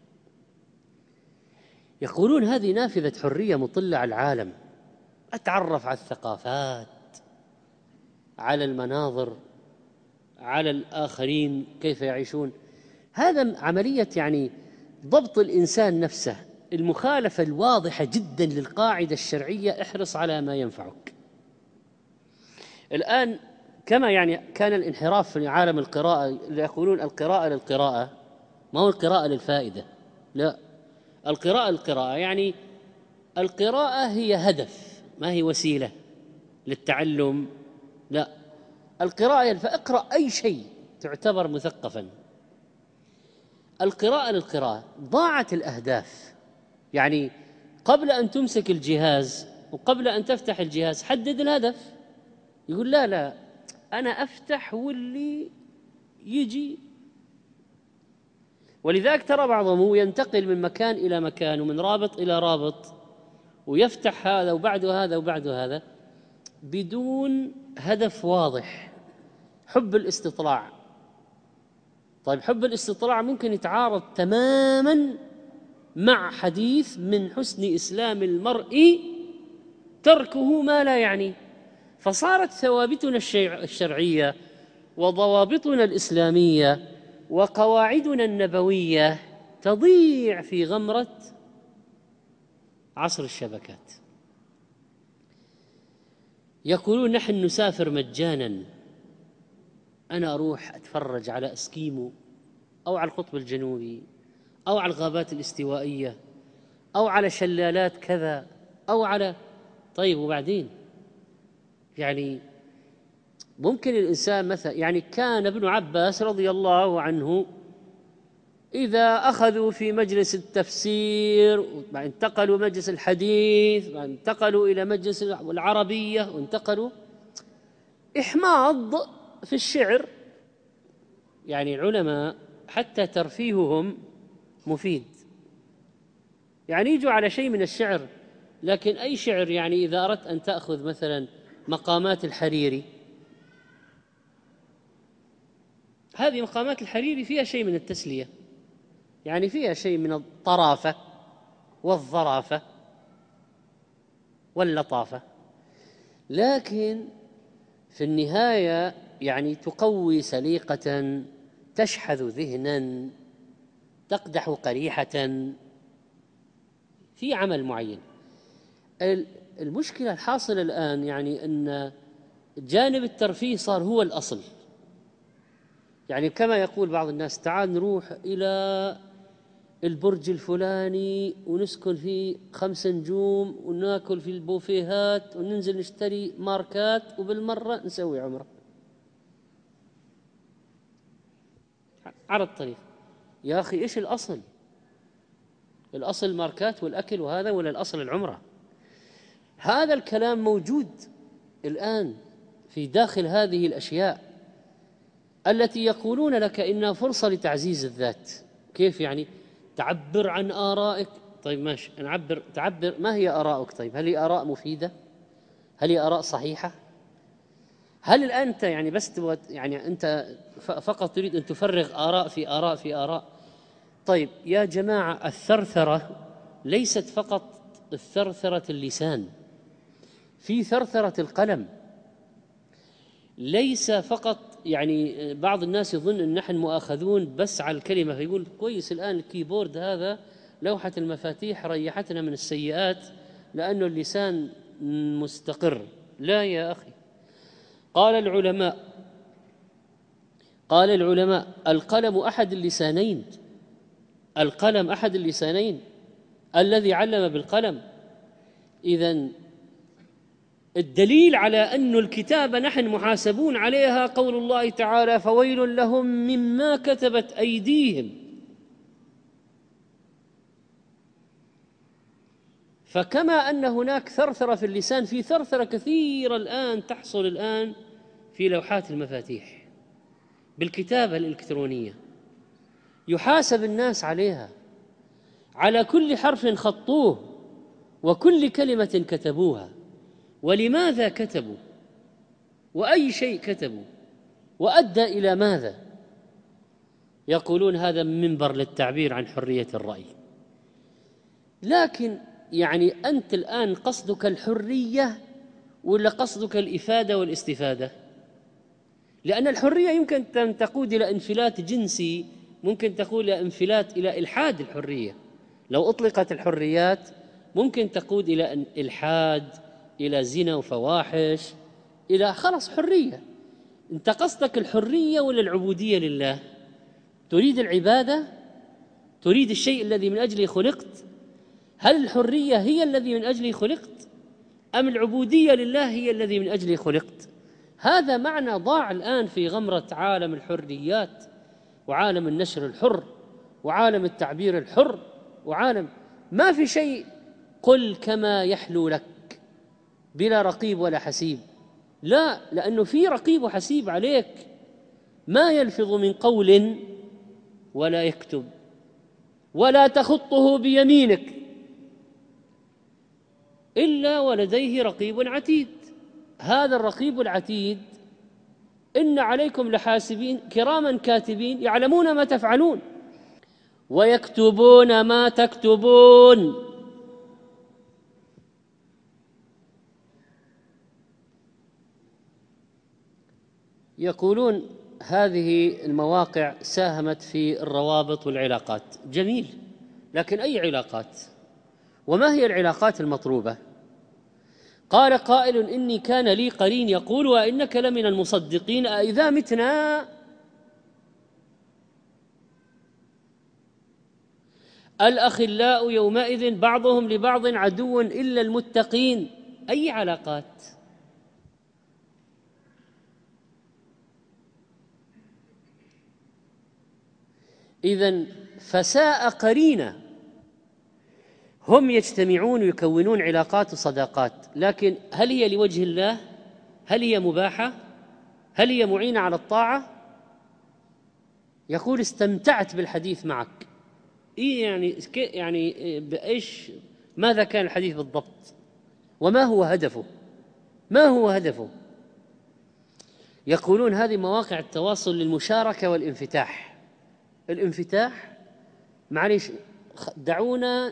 يقولون هذه نافذة حرية مطلة على العالم، أتعرف على الثقافات، على المناظر، على الآخرين كيف يعيشون. هذا عملية يعني ضبط الإنسان نفسه، المخالفة الواضحة جدا للقاعدة الشرعية، احرص على ما ينفعك. الآن كما يعني كان الانحراف في عالم القراءة، اللي يقولون القراءة للقراءة، ما هو القراءة للفائدة، لا، القراءة يعني القراءة هي هدف ما هي وسيلة. للتعلم، لا، القراءة فاقرأ أي شيء تعتبر مثقفا. القراءة للقراءة، ضاعت الأهداف. يعني قبل أن تمسك الجهاز وقبل أن تفتح الجهاز حدد الهدف. يقول لا لا، أنا أفتح واللي يجي. ولذلك ترى بعضهم ينتقل من مكان إلى مكان ومن رابط إلى رابط ويفتح هذا وبعده هذا وبعده هذا بدون هدف واضح. حب الاستطلاع. طيب حب الاستطلاع ممكن يتعارض تماما مع حديث من حسن إسلام المرء تركه ما لا يعني. فصارت ثوابتنا الشرعية وضوابطنا الإسلامية وقواعدنا النبوية تضيع في غمرة عصر الشبكات. يقولون نحن نسافر مجانا، أنا أروح أتفرج على إسكيمو أو على القطب الجنوبي أو على الغابات الاستوائية أو على شلالات كذا أو على، طيب وبعدين؟ يعني ممكن الإنسان مثلا، يعني كان ابن عباس رضي الله عنه إذا أخذوا في مجلس التفسير انتقلوا مجلس الحديث انتقلوا إلى مجلس العربية وانتقلوا إحماض في الشعر. يعني العلماء حتى ترفيههم مفيد، يعني يجوا على شيء من الشعر، لكن أي شعر. يعني إذا أردت أن تأخذ مثلا مقامات الحريري، هذه مقامات الحريري فيها شيء من التسلية، يعني فيها شيء من الطرافة والظرافة واللطافة، لكن في النهاية يعني تقوي سليقة، تشحذ ذهنا، تقدح قريحة في عمل معين. المشكلة الحاصلة الآن يعني أن جانب الترفيه صار هو الأصل. يعني كما يقول بعض الناس تعال نروح إلى البرج الفلاني ونسكن فيه 5 نجوم وناكل في البوفيهات وننزل نشتري ماركات وبالمرة نسوي عمرة على الطريق. يا أخي إيش الأصل؟ الأصل ماركات والأكل وهذا، ولا الأصل العمرة؟ هذا الكلام موجود الآن في داخل هذه الأشياء التي يقولون لك إنها فرصة لتعزيز الذات. كيف يعني؟ تعبر عن آرائك. طيب ماشي، تعبر، ما هي آراءك؟ طيب هل هي آراء مفيدة؟ هل هي آراء صحيحة؟ هل أنت يعني بس يعني أنت فقط تريد أن تفرغ آراء في آراء في آراء؟ طيب يا جماعة، الثرثرة ليست فقط الثرثرة اللسان، في ثرثرة القلم. ليس فقط يعني بعض الناس يظن أن نحن مؤاخذون بس على الكلمة، فيقول كويس الآن الكيبورد هذا لوحة المفاتيح ريحتنا من السيئات لأنه اللسان مستقر. لا يا أخي، قال العلماء القلم أحد اللسانين، القلم أحد اللسانين، الذي علم بالقلم. إذن الدليل على أن الكتابة نحن محاسبون عليها قول الله تعالى فويل لهم مما كتبت أيديهم. فكما أن هناك ثرثرة في اللسان، في ثرثرة كثيرة الآن تحصل الآن في لوحات المفاتيح بالكتابة الإلكترونية، يحاسب الناس عليها، على كل حرف خطوه وكل كلمة كتبوها، ولماذا كتبوا، وأي شيء كتبوا، وأدى إلى ماذا. يقولون هذا منبر للتعبير عن حرية الرأي. لكن يعني أنت الآن قصدك الحرية ولا قصدك الإفادة والاستفادة؟ لأن الحرية يمكن أن تقود إلى انفلات جنسي، ممكن تقود إلى انفلات، إلى إلحاد الحرية. لو أطلقت الحريات ممكن تقود إلى إلحاد، إلى زنا وفواحش، إلى خلص حرية. أنت قصدك الحرية ولا العبودية لله؟ تريد العبادة؟ تريد الشيء الذي من أجله خلقت؟ هل الحرية هي الذي من أجله خلقت؟ أم العبودية لله هي الذي من أجله خلقت؟ هذا معنى ضاع الآن في غمرة عالم الحريات وعالم النشر الحر وعالم التعبير الحر وعالم ما في شيء. قل كما يحلو لك بلا رقيب ولا حسيب. لا، لأنه في رقيب وحسيب عليك. ما يلفظ من قول ولا يكتب ولا تخطه بيمينك إلا ولديه رقيب عتيد. هذا الرقيب العتيد إن عليكم لحاسبين كراما كاتبين يعلمون ما تفعلون ويكتبون ما تكتبون. يقولون هذه المواقع ساهمت في الروابط والعلاقات. جميل، لكن أي علاقات؟ وما هي العلاقات المطلوبة؟ قال قائل إني كان لي قرين يقول وإنك لمن المصدقين أإذا متنا الأخلاء يومئذ بعضهم لبعض عدو إلا المتقين. أي علاقات؟ إذن فساء قرينة. هم يجتمعون ويكونون علاقات وصداقات، لكن هل هي لوجه الله؟ هل هي مباحة؟ هل هي معينة على الطاعة؟ يقول استمتعت بالحديث معك. يعني بإيش؟ ماذا كان الحديث بالضبط؟ وما هو هدفه؟ ما هو هدفه؟ يقولون هذه مواقع التواصل للمشاركة والانفتاح. الانفتاح، معليش دعونا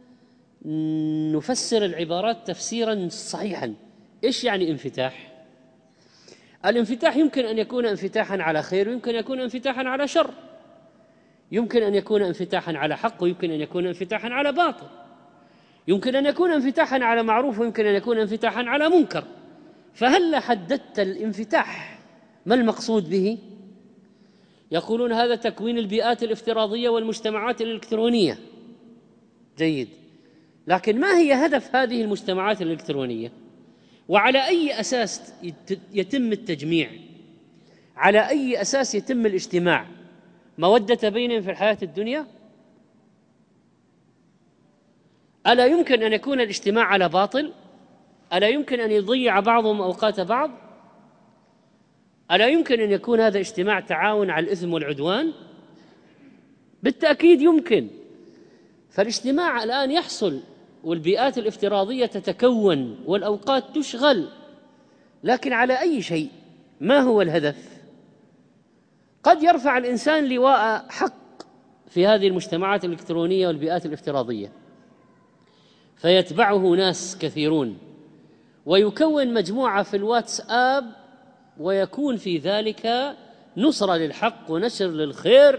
نفسر العبارات تفسيرا صحيحا. إيش يعني انفتاح؟ الانفتاح يمكن أن يكون انفتاحا على خير ويمكن أن يكون انفتاحا على شر، يمكن أن يكون انفتاحا على حق ويمكن أن يكون انفتاحا على باطل، يمكن أن يكون انفتاحا على معروف ويمكن أن يكون انفتاحا على منكر. فهل حددت الانفتاح ما المقصود به؟ يقولون هذا تكوين البيئات الافتراضية والمجتمعات الإلكترونية. جيد، لكن ما هي هدف هذه المجتمعات الإلكترونية؟ وعلى أي أساس يتم التجميع؟ على أي أساس يتم الاجتماع؟ مودة بينهم في الحياة الدنيا؟ ألا يمكن أن يكون الاجتماع على باطل؟ ألا يمكن أن يضيع بعضهم أوقات بعض؟ ألا يمكن أن يكون هذا اجتماع تعاون على الإثم والعدوان؟ بالتأكيد يمكن. فالاجتماع الآن يحصل والبيئات الافتراضية تتكون والأوقات تشغل، لكن على أي شيء؟ ما هو الهدف؟ قد يرفع الإنسان لواء حق في هذه المجتمعات الإلكترونية والبيئات الافتراضية فيتبعه ناس كثيرون ويكون مجموعة في الواتساب ويكون في ذلك نصرة للحق ونشر للخير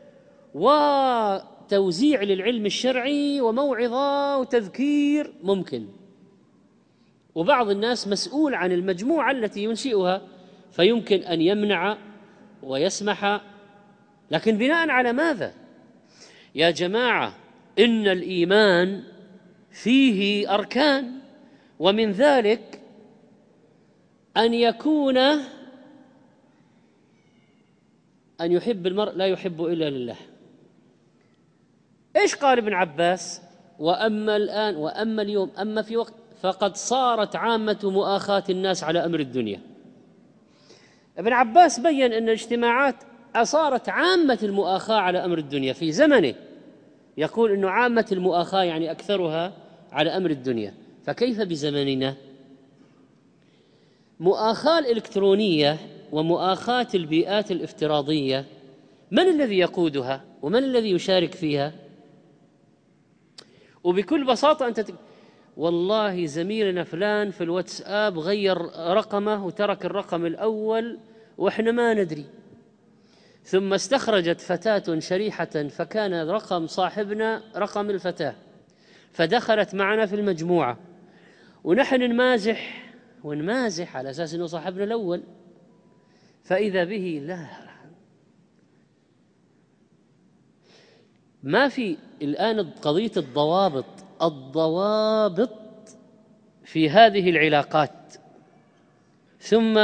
وتوزيع للعلم الشرعي وموعظة وتذكير ممكن. وبعض الناس مسؤول عن المجموعة التي ينشئها فيمكن أن يمنع ويسمح، لكن بناء على ماذا؟ يا جماعة إن الإيمان فيه أركان، ومن ذلك أن يكون أن يحب المرء لا يحب إلا لله. إيش قال ابن عباس؟ وأما الآن وأما اليوم أما في وقت فقد صارت عامة مؤاخاة الناس على أمر الدنيا. ابن عباس بيّن أن الاجتماعات أصارت عامة المؤاخاة على أمر الدنيا في زمنه. يقول أنه عامة المؤاخاة يعني أكثرها على أمر الدنيا، فكيف بزمننا؟ مؤاخاة الإلكترونية ومؤاخاة البيئات الافتراضية من الذي يقودها ومن الذي يشارك فيها؟ وبكل بساطة والله زميلنا فلان في الواتساب غير رقمه وترك الرقم الأول وإحنا ما ندري، ثم استخرجت فتاة شريحة فكان رقم صاحبنا رقم الفتاة فدخلت معنا في المجموعة ونحن نمازح على أساس أنه صاحبنا الأول، فإذا به لا ما في الآن قضية الضوابط في هذه العلاقات. ثم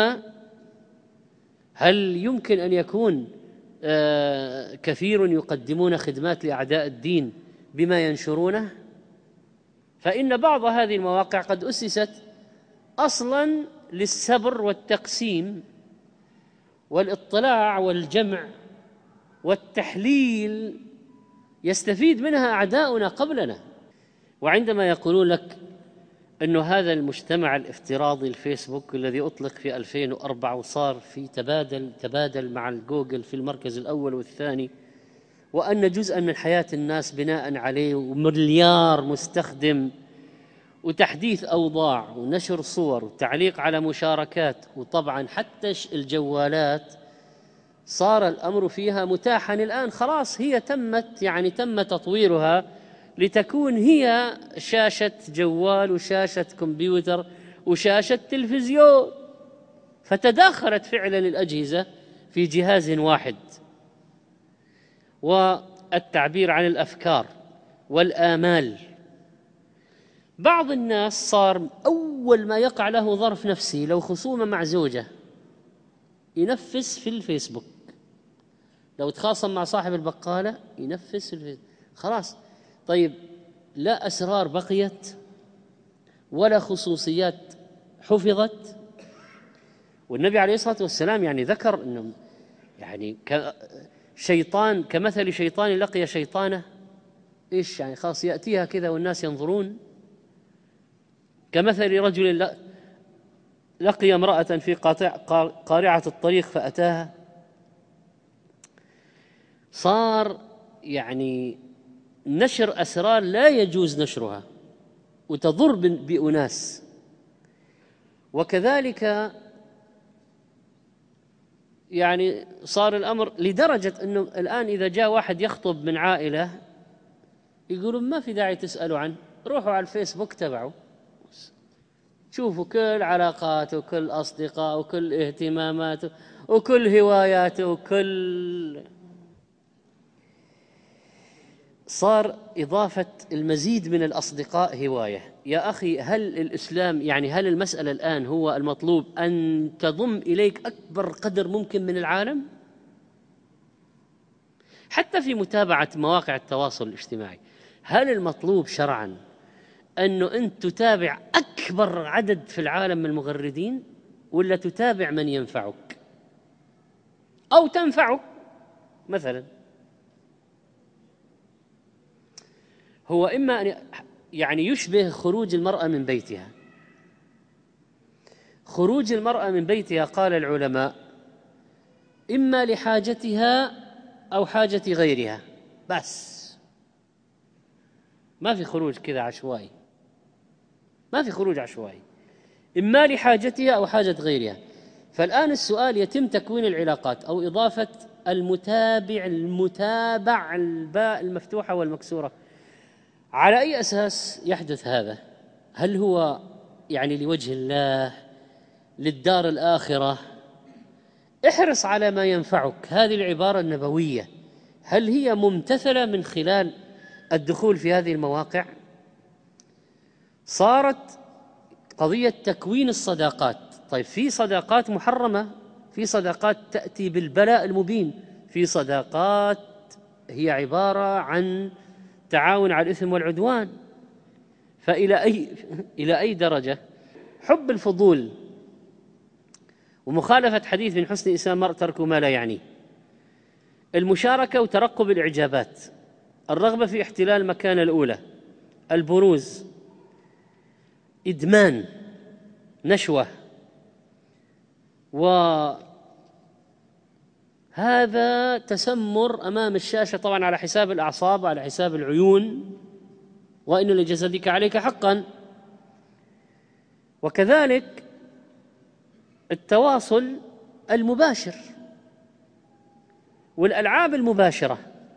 هل يمكن أن يكون كثير يقدمون خدمات لأعداء الدين بما ينشرونه؟ فإن بعض هذه المواقع قد أسست أصلاً للسبر والتقسيم والاطلاع والجمع والتحليل، يستفيد منها أعداؤنا قبلنا. وعندما يقولون لك أنه هذا المجتمع الافتراضي الفيسبوك الذي أطلق في 2004 وصار في تبادل مع الجوجل في المركز الأول والثاني، وأن جزءا من حياة الناس بناء عليه، ومليار مستخدم، وتحديث أوضاع، ونشر صور، وتعليق على مشاركات، وطبعا حتى الجوالات صار الأمر فيها متاحا الآن. خلاص هي تم تطويرها لتكون هي شاشة جوال وشاشة كمبيوتر وشاشة تلفزيون، فتداخلت فعلا الأجهزة في جهاز واحد. والتعبير عن الأفكار والآمال، بعض الناس صار أول ما يقع له ظرف نفسي، لو خصومة مع زوجة، ينفس في الفيسبوك، لو تخاصم مع صاحب البقالة ينفس في الفيسبوك. خلاص، طيب لا أسرار بقيت ولا خصوصيات حفظت. والنبي عليه الصلاة والسلام يعني ذكر أنه يعني شيطان كمثل شيطان لقي شيطانه، إيش يعني؟ خلاص يأتيها كذا والناس ينظرون. كمثل رجل لقي امرأة في قارعة الطريق فأتاها. صار يعني نشر أسرار لا يجوز نشرها وتضر بأناس. وكذلك يعني صار الأمر لدرجة أنه الآن إذا جاء واحد يخطب من عائلة يقولون ما في داعي تسألوا عنه، روحوا على الفيسبوك تبعه، شوفوا كل علاقاته وكل أصدقائه وكل اهتماماته وكل هواياته وكل. صار إضافة المزيد من الأصدقاء هواية. يا أخي، هل الإسلام يعني هل المسألة الآن هو المطلوب أن تضم إليك أكبر قدر ممكن من العالم؟ حتى في متابعة مواقع التواصل الاجتماعي، هل المطلوب شرعاً أنه أنت تتابع أكبر عدد في العالم من المغردين، ولا تتابع من ينفعك أو تنفعك؟ مثلا هو إما أن يعني يشبه خروج المرأة من بيتها. خروج المرأة من بيتها قال العلماء إما لحاجتها أو حاجة غيرها، بس ما في خروج كذا عشوائي، ما في خروج عشوائي، إما لحاجتها أو حاجة غيرها. فالآن السؤال يتم تكوين العلاقات أو إضافة المتابع الباء المفتوحة والمكسورة. على أي أساس يحدث هذا؟ هل هو يعني لوجه الله، للدار الآخرة؟ احرص على ما ينفعك، هذه العبارة النبوية هل هي ممتثلة من خلال الدخول في هذه المواقع؟ صارت قضية تكوين الصداقات. طيب في صداقات محرمة، في صداقات تأتي بالبلاء المبين، في صداقات هي عبارة عن تعاون على الإثم والعدوان. إلى أي درجة حب الفضول ومخالفة حديث من حسن إسلام المرء ترك ما لا يعنيه، المشاركة وترقب الإعجابات، الرغبة في احتلال المكانة الأولى، البروز، إدمان، نشوة. وهذا تسمر أمام الشاشة طبعا على حساب الأعصاب وعلى حساب العيون، وإن لجسدك عليك حقا. وكذلك التواصل المباشر والألعاب المباشرة.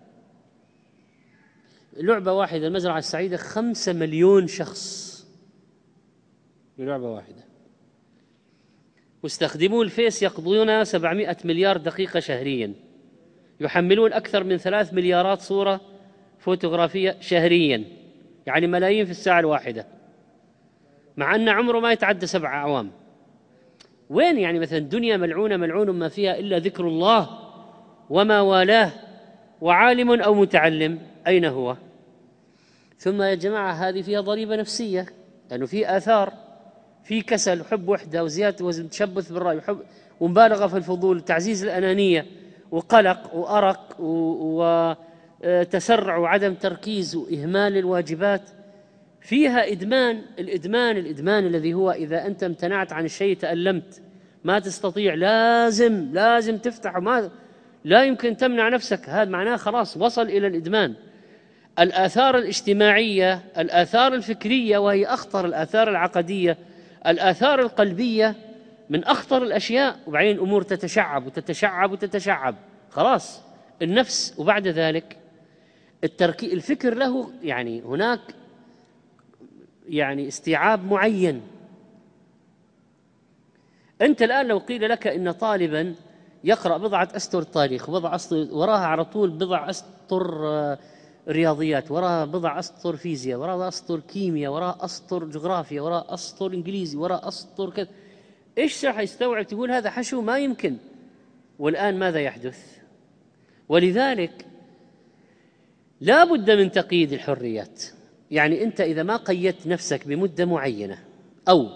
لعبة واحدة المزرعة السعيدة 5 مليون شخص بلعبة واحدة، واستخدموا الفيس يقضون 700 مليار دقيقة شهريا، يحملون أكثر من 3 مليارات صورة فوتوغرافية شهريا، يعني ملايين في الساعة الواحدة. مع أن عمره ما يتعدى 7 أعوام. وين يعني مثلا دنيا ملعونة ملعون ما فيها إلا ذكر الله وما والاه وعالم أو متعلم، أين هو؟ ثم يا جماعة هذه فيها ضريبة نفسية، لأنه في آثار، في كسل وحب وحدة وزيادة وزن، تشبث بالرأي وحب ومبالغة في الفضول، تعزيز الأنانية وقلق وأرق وتسرع وعدم تركيز وإهمال الواجبات. فيها إدمان. الإدمان الذي هو إذا أنت امتنعت عن الشيء تألمت، ما تستطيع، لازم تفتح، وما لا يمكن تمنع نفسك، هذا معناه خلاص وصل إلى الإدمان. الآثار الاجتماعية، الآثار الفكرية وهي أخطر، الآثار العقدية، الآثار القلبية من أخطر الأشياء. وبعدين الأمور تتشعب وتتشعب وتتشعب، خلاص النفس. وبعد ذلك الفكر له يعني هناك يعني استيعاب معين. أنت الآن لو قيل لك إن طالبا يقرأ بضعة أسطر تاريخ، وبضع أسطر وراها على طول بضع أسطر رياضيات، وراها بضع أسطر فيزياء، وراها أسطر كيمياء، وراها أسطر جغرافيا، وراها أسطر إنجليزي، وراها أسطر كذا، إيش راح يستوعب؟ تقول هذا حشو، ما يمكن. والآن ماذا يحدث؟ ولذلك لا بد من تقييد الحريات. يعني أنت إذا ما قيدت نفسك بمدة معينة أو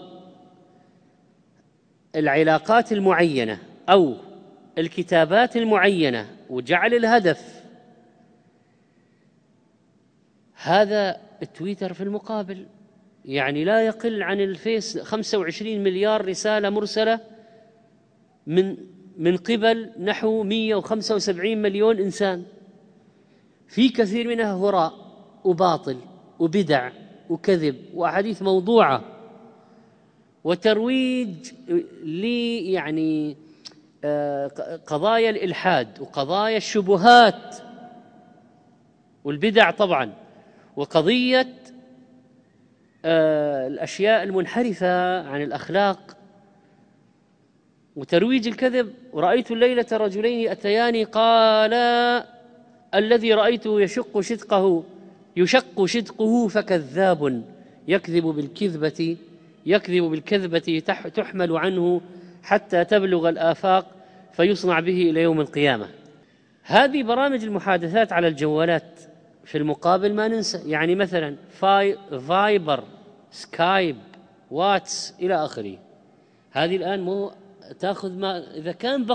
العلاقات المعينة أو الكتابات المعينة وجعل الهدف هذا، التويتر في المقابل يعني لا يقل عن الفيس 25 مليار رسالة مرسلة من قبل نحو 175 مليون إنسان، في كثير منها هراء وباطل وبدع وكذب وأحاديث موضوعة وترويج يعني قضايا الإلحاد وقضايا الشبهات والبدع طبعا، وقضية الأشياء المنحرفة عن الأخلاق وترويج الكذب. ورأيت الليلة رجلين أتياني قالا الذي رأيته يشق شدقه فكذاب يكذب بالكذبة تحمل عنه حتى تبلغ الآفاق فيصنع به إلى يوم القيامة. هذه برامج المحادثات على الجوالات. في المقابل ما ننسى يعني مثلا فايبر، سكايب، واتس إلى آخره. هذه الآن مو تأخذ ما إذا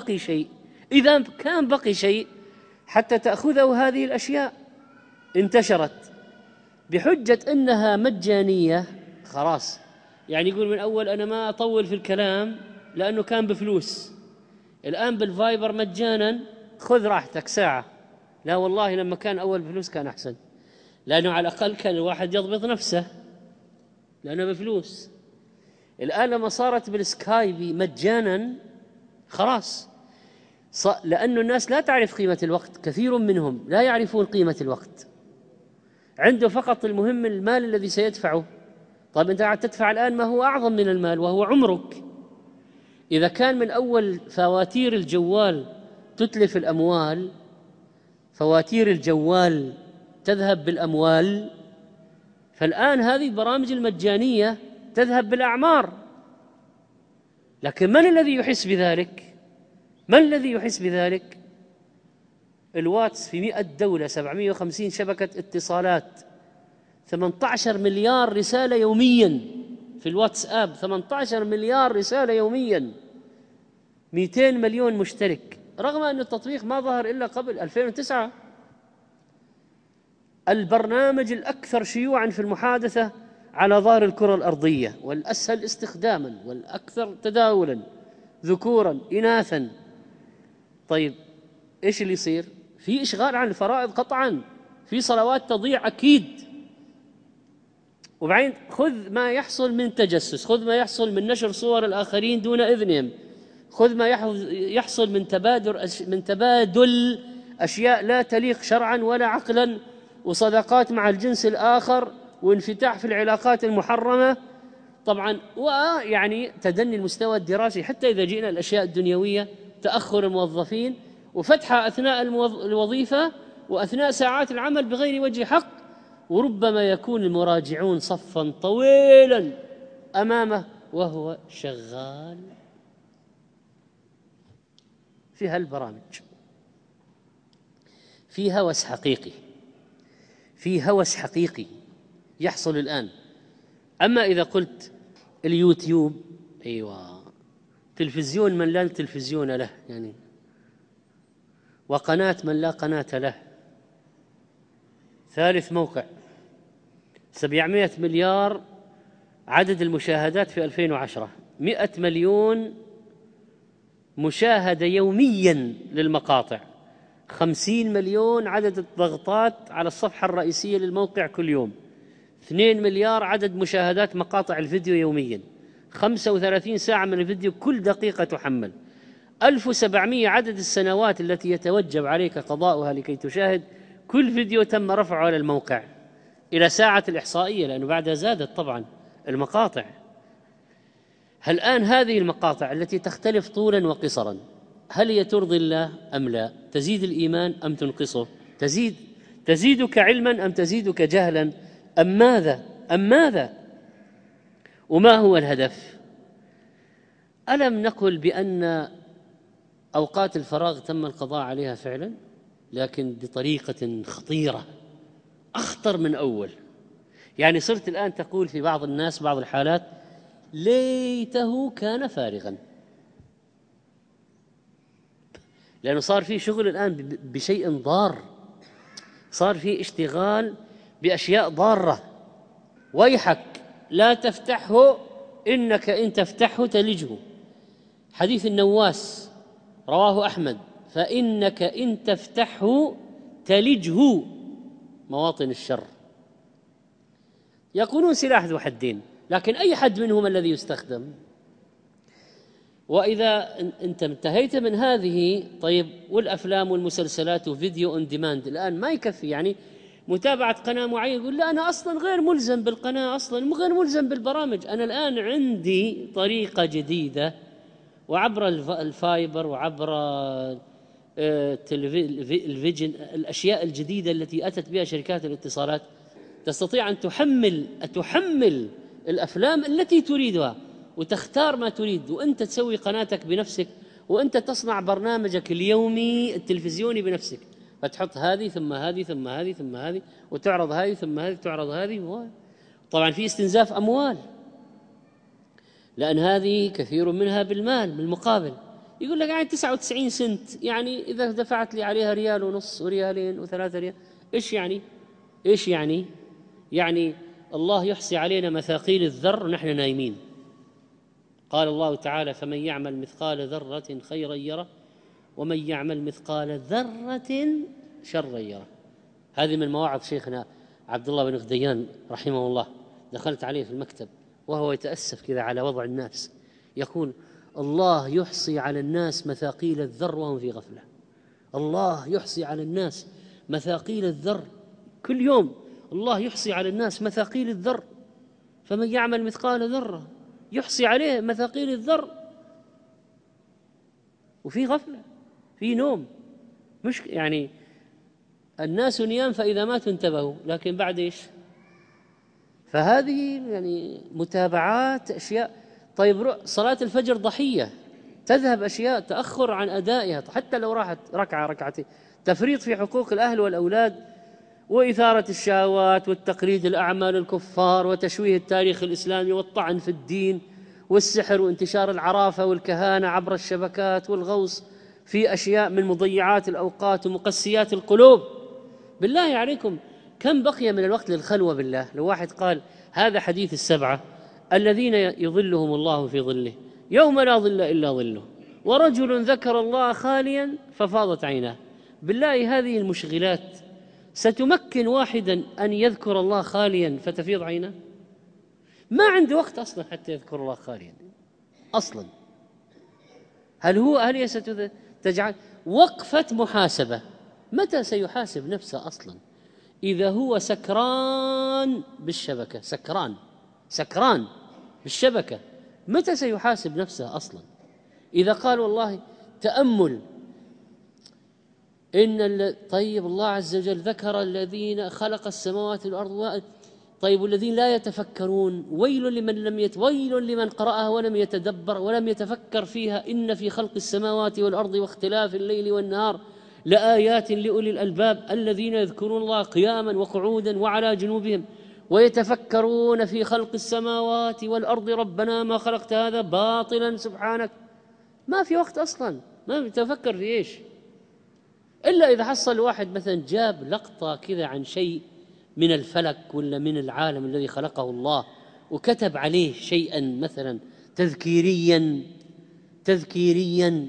كان بقي شيء حتى تأخذه. هذه الأشياء انتشرت بحجة أنها مجانية، خلاص يعني يقول من أول أنا ما أطول في الكلام لأنه كان بفلوس، الآن بالفايبر مجانا خذ راحتك ساعة. لا والله لما كان أول بفلوس كان أحسن، لأنه على الأقل كان الواحد يضبط نفسه لأنه بفلوس. الآن لما صارت بالسكايبي مجانا خلاص، لأن الناس لا تعرف قيمة الوقت، كثير منهم لا يعرفون قيمة الوقت، عنده فقط المهم المال الذي سيدفعه. طيب أنت قاعد تدفع الآن ما هو أعظم من المال وهو عمرك. إذا كان من أول فواتير الجوال تتلف الأموال، فواتير الجوال تذهب بالأموال، فالآن هذه البرامج المجانية تذهب بالأعمار. لكن من الذي يحس بذلك؟ الواتس في 100 دولة، 750 شبكة اتصالات، 18 مليار رسالة يوميا في الواتساب، 18 مليار رسالة يوميا، 200 مليون مشترك، رغم أن التطبيق ما ظهر إلا قبل 2009. البرنامج الأكثر شيوعا في المحادثة على ظهر الكرة الأرضية، والأسهل استخداما والأكثر تداولا، ذكورا إناثا. طيب إيش اللي يصير؟ في إشغال عن الفرائض قطعا، في صلوات تضيع أكيد. وبعدين خذ ما يحصل من تجسس، خذ ما يحصل من نشر صور الآخرين دون إذنهم، خذ ما يحصل من تبادل أشياء لا تليق شرعا ولا عقلا، وصداقات مع الجنس الآخر، وانفتاح في العلاقات المحرمة طبعا، ويعني تدني المستوى الدراسي. حتى إذا جئنا الأشياء الدنيوية، تأخر الموظفين وفتحة أثناء الوظيفة وأثناء ساعات العمل بغير وجه حق، وربما يكون المراجعون صفا طويلا أمامه وهو شغال في هالبرامج. في هوس حقيقي، في هوس حقيقي يحصل الآن. أما إذا قلت اليوتيوب، أيوة، تلفزيون من لا تلفزيون له يعني، وقناة من لا قناة له. ثالث موقع، 700 مليار عدد المشاهدات في 2010، 100 مليون مشاهدة يوميا للمقاطع، 50 مليون عدد الضغطات على الصفحة الرئيسية للموقع كل يوم، 2 مليار عدد مشاهدات مقاطع الفيديو يوميا، 35 ساعة من الفيديو كل دقيقة تحمل، 1700 عدد السنوات التي يتوجب عليك قضاؤها لكي تشاهد كل فيديو تم رفعه على الموقع، إلى ساعة الإحصائية، لأنه بعدها زادت طبعا المقاطع. هل الآن هذه المقاطع التي تختلف طولا وقصرا، هل هي ترضي الله أم لا؟ تزيد الإيمان أم تنقصه؟ تزيدك علما أم تزيدك جهلا أم ماذا؟ وما هو الهدف؟ ألم نقل بأن أوقات الفراغ تم القضاء عليها فعلا، لكن بطريقة خطيرة، أخطر من أول. يعني صرت الآن تقول في بعض الناس بعض الحالات ليته كان فارغا، لأنه صار في شغل الآن بشيء ضار، صار في اشتغال بأشياء ضارة. ويحك لا تفتحه، إنك إن تفتحه تلجه. حديث النواس رواه أحمد، فإنك إن تفتحه تلجه مواطن الشر. يقولون سلاح ذو حدين، لكن أي حد منهما الذي يستخدم؟ وإذا أنت انتهيت من هذه، طيب والأفلام والمسلسلات وفيديو اون ديماند الآن ما يكفي. يعني متابعة قناة معينة يقول لا أنا أصلا غير ملزم بالقناة، أصلا غير ملزم بالبرامج، أنا الآن عندي طريقة جديدة، وعبر الفايبر وعبر الفيجن، الأشياء الجديدة التي أتت بها شركات الاتصالات، تستطيع أن تحمل الأفلام التي تريدها وتختار ما تريد، وأنت تسوي قناتك بنفسك، وأنت تصنع برنامجك اليومي التلفزيوني بنفسك، فتحط هذه ثم هذه ثم هذه ثم هذه، وتعرض هذه ثم هذه تعرض هذه. طبعا في استنزاف أموال، لأن هذه كثير منها بالمال بالمقابل. يقول لك يعني 99 سنت، يعني إذا دفعت لي عليها ريال ونص وريالين وثلاثة ريال، إيش يعني الله يحصي علينا مثاقيل الذر ونحن نايمين. قال الله تعالى: فمن يعمل مثقال ذرة خيرا يره، ومن يعمل مثقال ذرة شرا يره. هذه من مواعظ شيخنا عبد الله بن غديان رحمه الله. دخلت عليه في المكتب وهو يتأسف كذا على وضع الناس، يقول: الله يحصي على الناس مثاقيل الذر وهم في غفلة. الله يحصي على الناس مثاقيل الذر، كل يوم الله يحصي على الناس مثاقيل الذر، فمن يعمل مثقال ذرة يحصي عليه مثاقيل الذر، وفي غفلة، في نوم، مش يعني الناس نيام فإذا ماتوا انتبهوا، لكن بعد إيش؟ فهذه يعني متابعات أشياء. طيب صلاة الفجر ضحية، تذهب أشياء، تأخر عن أدائها حتى لو راحت ركعة ركعتين، تفريط في حقوق الأهل والأولاد، وإثارة الشهوات والتقليد الأعمال الكفار، وتشويه التاريخ الإسلامي والطعن في الدين، والسحر وانتشار العرافة والكهانة عبر الشبكات، والغوص في أشياء من مضيعات الأوقات ومقسيات القلوب. بالله عليكم كم بقي من الوقت للخلوة بالله؟ لو واحد قال هذا حديث السبعة الذين يظلهم الله في ظله يوم لا ظل إلا ظله، ورجل ذكر الله خاليا ففاضت عيناه. بالله هذه المشغلات ستمكن واحدا أن يذكر الله خاليا فتفيض عيناه؟ ما عنده وقت أصلا حتى يذكر الله خاليا أصلا. هل هي ستجعل وقفة محاسبة؟ متى سيحاسب نفسه أصلا؟ إذا هو سكران بالشبكة، سكران بالشبكة، متى سيحاسب نفسه أصلا؟ إذا قال والله تأمل طيب الله عز وجل ذكر الذين خلق السماوات والأرض طيب والذين لا يتفكرون ويل لمن قرأها ولم يتدبر ولم يتفكر فيها. إن في خلق السماوات والأرض واختلاف الليل والنهار لآيات لأولي الألباب الذين يذكرون الله قياما وقعودا وعلى جنوبهم ويتفكرون في خلق السماوات والأرض ربنا ما خلقت هذا باطلا سبحانك. ما في وقت أصلا، ما بيتفكر في إيش، إلا إذا حصل واحد مثلا جاب لقطة كذا عن شيء من الفلك ولا من العالم الذي خلقه الله وكتب عليه شيئا مثلا تذكيريا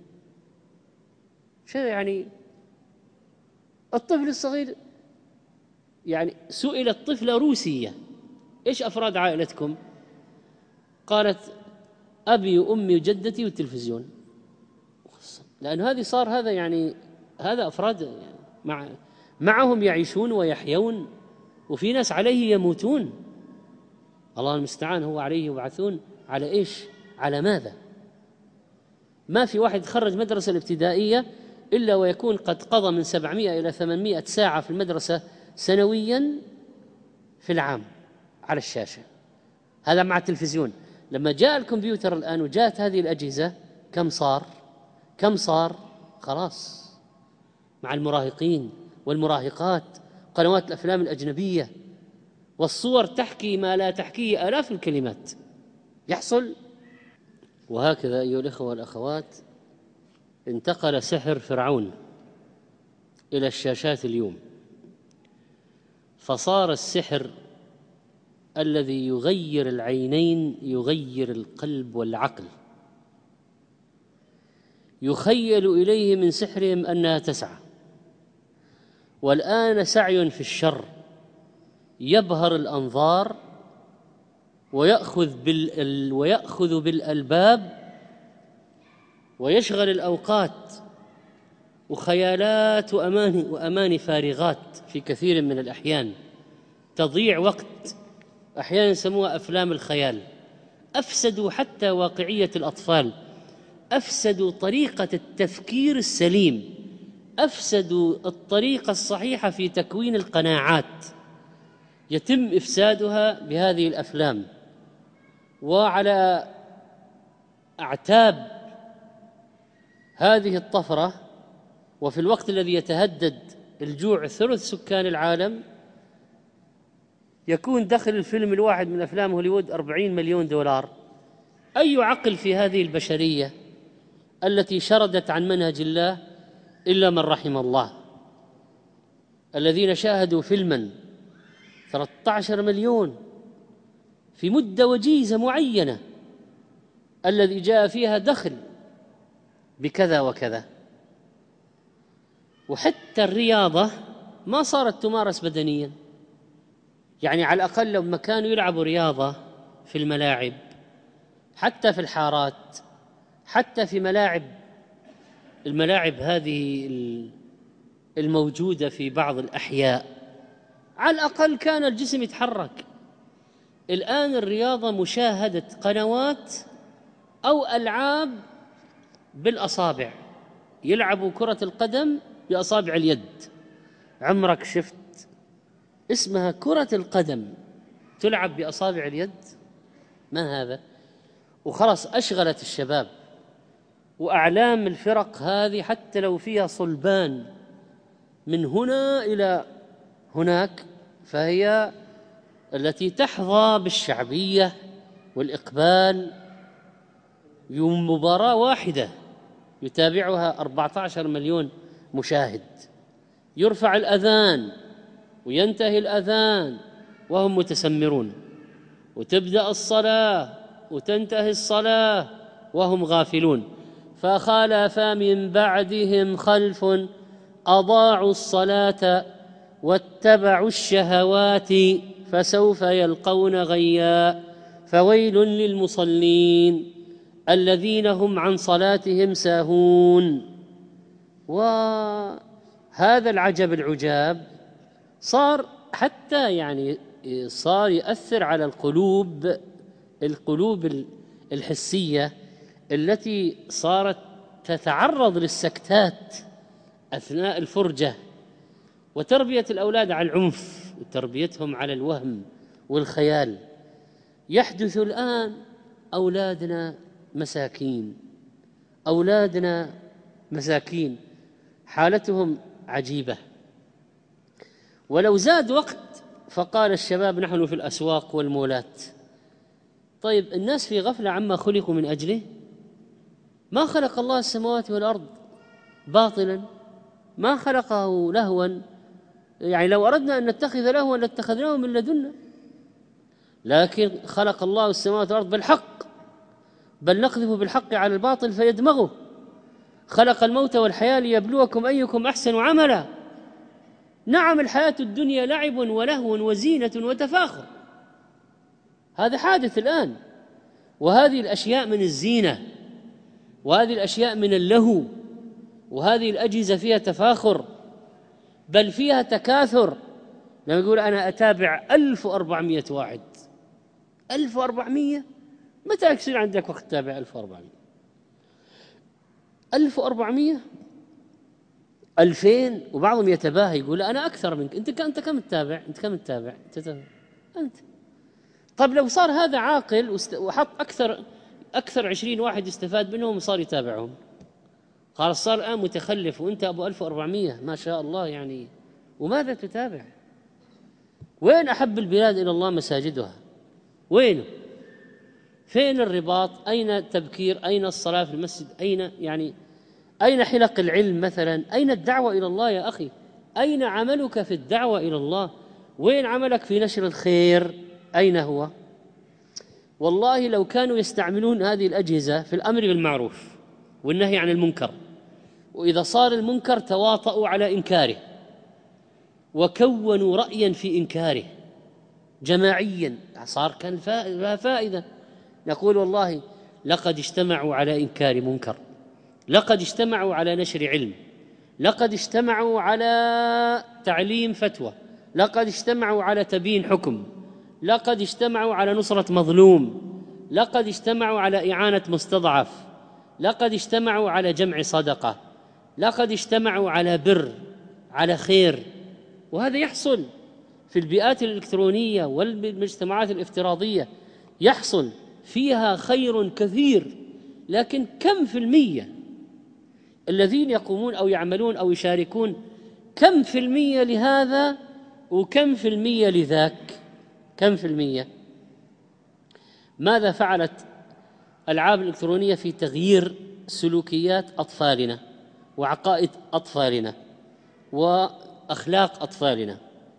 شيء. يعني الطفل الصغير، يعني سئلت طفلة روسية إيش أفراد عائلتكم؟ قالت أبي وأمي وجدتي والتلفزيون. لأن هذه صار هذا يعني هذا أفراد يعني معهم يعيشون ويحيون، وفي ناس عليه يموتون. الله المستعان. هو عليه يبعثون على إيش؟ على ماذا؟ ما في واحد خرج مدرسة الابتدائية إلا ويكون قد قضى من 700 إلى 800 ساعة في المدرسة سنويا في العام على الشاشة. هذا مع التلفزيون. لما جاء الكمبيوتر الآن وجاءت هذه الأجهزة كم صار خلاص مع المراهقين والمراهقات، قنوات الأفلام الأجنبية والصور تحكي ما لا تحكيه آلاف الكلمات يحصل. وهكذا أيها الإخوة والأخوات انتقل سحر فرعون إلى الشاشات اليوم، فصار السحر الذي يغير العينين يغير القلب والعقل. يخيل إليه من سحرهم أنها تسعى، والآن سعي في الشر يبهر الأنظار ويأخذ بالألباب ويشغل الأوقات، وخيالات وأماني فارغات في كثير من الأحيان تضيع وقت. أحيانا يسموها أفلام الخيال. أفسدوا حتى واقعية الأطفال، أفسدوا طريقة التفكير السليم، أفسدوا الطريقة الصحيحة في تكوين القناعات. يتم إفسادها بهذه الأفلام. وعلى أعتاب هذه الطفرة وفي الوقت الذي يتهدد الجوع ثلث سكان العالم، يكون دخل الفيلم الواحد من أفلام هوليوود 40 مليون دولار. أي عقل في هذه البشرية التي شردت عن منهج الله إلا من رحم الله؟ الذين شاهدوا فيلما 13 مليون في مدة وجيزة معينة الذي جاء فيها دخل بكذا وكذا. وحتى الرياضة ما صارت تمارس بدنيا. يعني على الأقل لو كانوا يلعبوا رياضة في الملاعب، حتى في الحارات، حتى في الملاعب هذه الموجودة في بعض الأحياء، على الأقل كان الجسم يتحرك. الآن الرياضة مشاهدة قنوات أو ألعاب بالأصابع. يلعبوا كرة القدم بأصابع اليد. عمرك شفت اسمها كرة القدم تلعب بأصابع اليد؟ ما هذا؟ وخلاص أشغلت الشباب. وأعلام الفرق هذه حتى لو فيها صلبان من هنا إلى هناك فهي التي تحظى بالشعبية والإقبال. يوم مباراة واحدة يتابعها 14 مليون مشاهد. يرفع الأذان وينتهي الأذان وهم متسمرون، وتبدأ الصلاة وتنتهي الصلاة وهم غافلون. فخلف من بعدهم خلف أضاعوا الصلاة واتبعوا الشهوات فسوف يلقون غيا. فويل للمصلين الذين هم عن صلاتهم ساهون. وهذا العجب العجاب صار حتى يعني صار يؤثر على القلوب الحسية التي صارت تتعرض للسكتات أثناء الفرجة. وتربية الأولاد على العنف وتربيتهم على الوهم والخيال. يحدث الآن أولادنا مساكين، أولادنا مساكين، حالتهم عجيبة. ولو زاد وقت فقال الشباب نحن في الأسواق والمولات. طيب الناس في غفلة عما خلقوا من أجله. ما خلق الله السماوات والأرض باطلا، ما خلقه لهوا. يعني لو أردنا أن نتخذ لهوا لاتخذناه من لدنا، لكن خلق الله السماوات والأرض بالحق، بل نقذف بالحق على الباطل فيدمغه. خلق الموت والحياة ليبلوكم أيكم أحسن عملا. نعم الحياة الدنيا لعب ولهو وزينة وتفاخر، هذا حادث الآن. وهذه الأشياء من الزينة، وهذه الأشياء من اللهو، وهذه الأجهزة فيها تفاخر، بل فيها تكاثر. لما يقول أنا أتابع 1400 واحد، 1400، متى يصير عندك وقت تتابع 1400؟ 1400، 2000، وبعضهم يتباهى يقول أنا أكثر منك. أنت كم تتابع؟ أنت. طب لو صار هذا عاقل وحط أكثر 20 واحد يستفاد منهم وصار يتابعهم، قال صار الآن متخلف وأنت أبو 1400 ما شاء الله يعني، وماذا تتابع؟ وين أحب البلاد إلى الله مساجدها؟ وين؟ فين الرباط؟ أين التبكير؟ أين الصلاة في المسجد؟ أين حلق العلم مثلا؟ أين الدعوة إلى الله يا أخي؟ أين عملك في الدعوة إلى الله؟ وين عملك في نشر الخير؟ أين هو؟ والله لو كانوا يستعملون هذه الأجهزة في الأمر بالمعروف والنهي عن المنكر، وإذا صار المنكر تواطؤوا على إنكاره وكونوا رأيا في إنكاره جماعيا، صار كان لها فائدة. نقول والله لقد اجتمعوا على إنكار منكر، لقد اجتمعوا على نشر علم، لقد اجتمعوا على تعليم فتوى، لقد اجتمعوا على تبيين حكم، لقد اجتمعوا على نصرة مظلوم، لقد اجتمعوا على إعانة مستضعف، لقد اجتمعوا على جمع صدقة، لقد اجتمعوا على بر، على خير. وهذا يحصل في البيئات الإلكترونية والمجتمعات الافتراضية، يحصل فيها خير كثير، لكن كم في المية الذين يقومون أو يعملون أو يشاركون؟ كم في المية لهذا وكم في المية لذاك؟ كم في المية؟ ماذا فعلت الألعاب الإلكترونية في تغيير سلوكيات أطفالنا وعقائد أطفالنا وأخلاق أطفالنا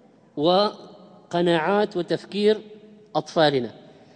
وقناعات وتفكير أطفالنا؟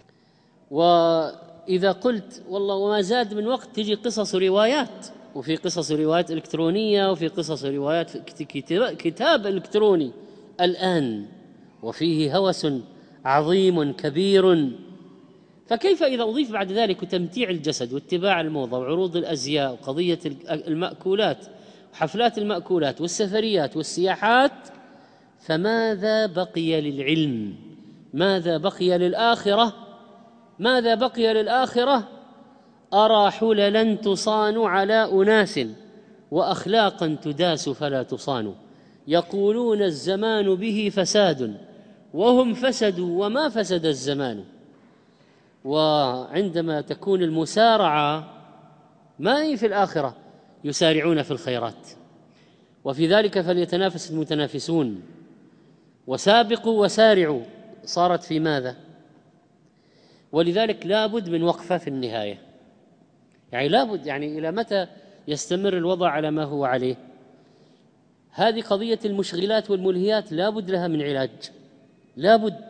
وإذا قلت والله وما زاد من وقت تجي قصص وروايات، وفي قصص وروايات إلكترونية، وفي قصص وروايات كتاب إلكتروني الآن، وفيه هوس عظيم كبير. فكيف إذا أضيف بعد ذلك تمتيع الجسد واتباع الموضة وعروض الأزياء وقضية المأكولات وحفلات المأكولات والسفريات والسياحات؟ فماذا بقي للعلم؟ ماذا بقي للآخرة؟ ماذا بقي للآخرة؟ أرى حللا تصان على أناس وأخلاقا تداس فلا تصان، يقولون الزمان به فساد وهم فسدوا وما فسد الزمان. وعندما تكون المسارعة ما هي في الآخرة، يسارعون في الخيرات، وفي ذلك فليتنافس المتنافسون. وسابقوا وسارعوا صارت في ماذا؟ ولذلك لابد من وقفة في النهاية، يعني لابد، يعني إلى متى يستمر الوضع على ما هو عليه؟ هذه قضية المشغلات والملهيات لابد لها من علاج، لابد.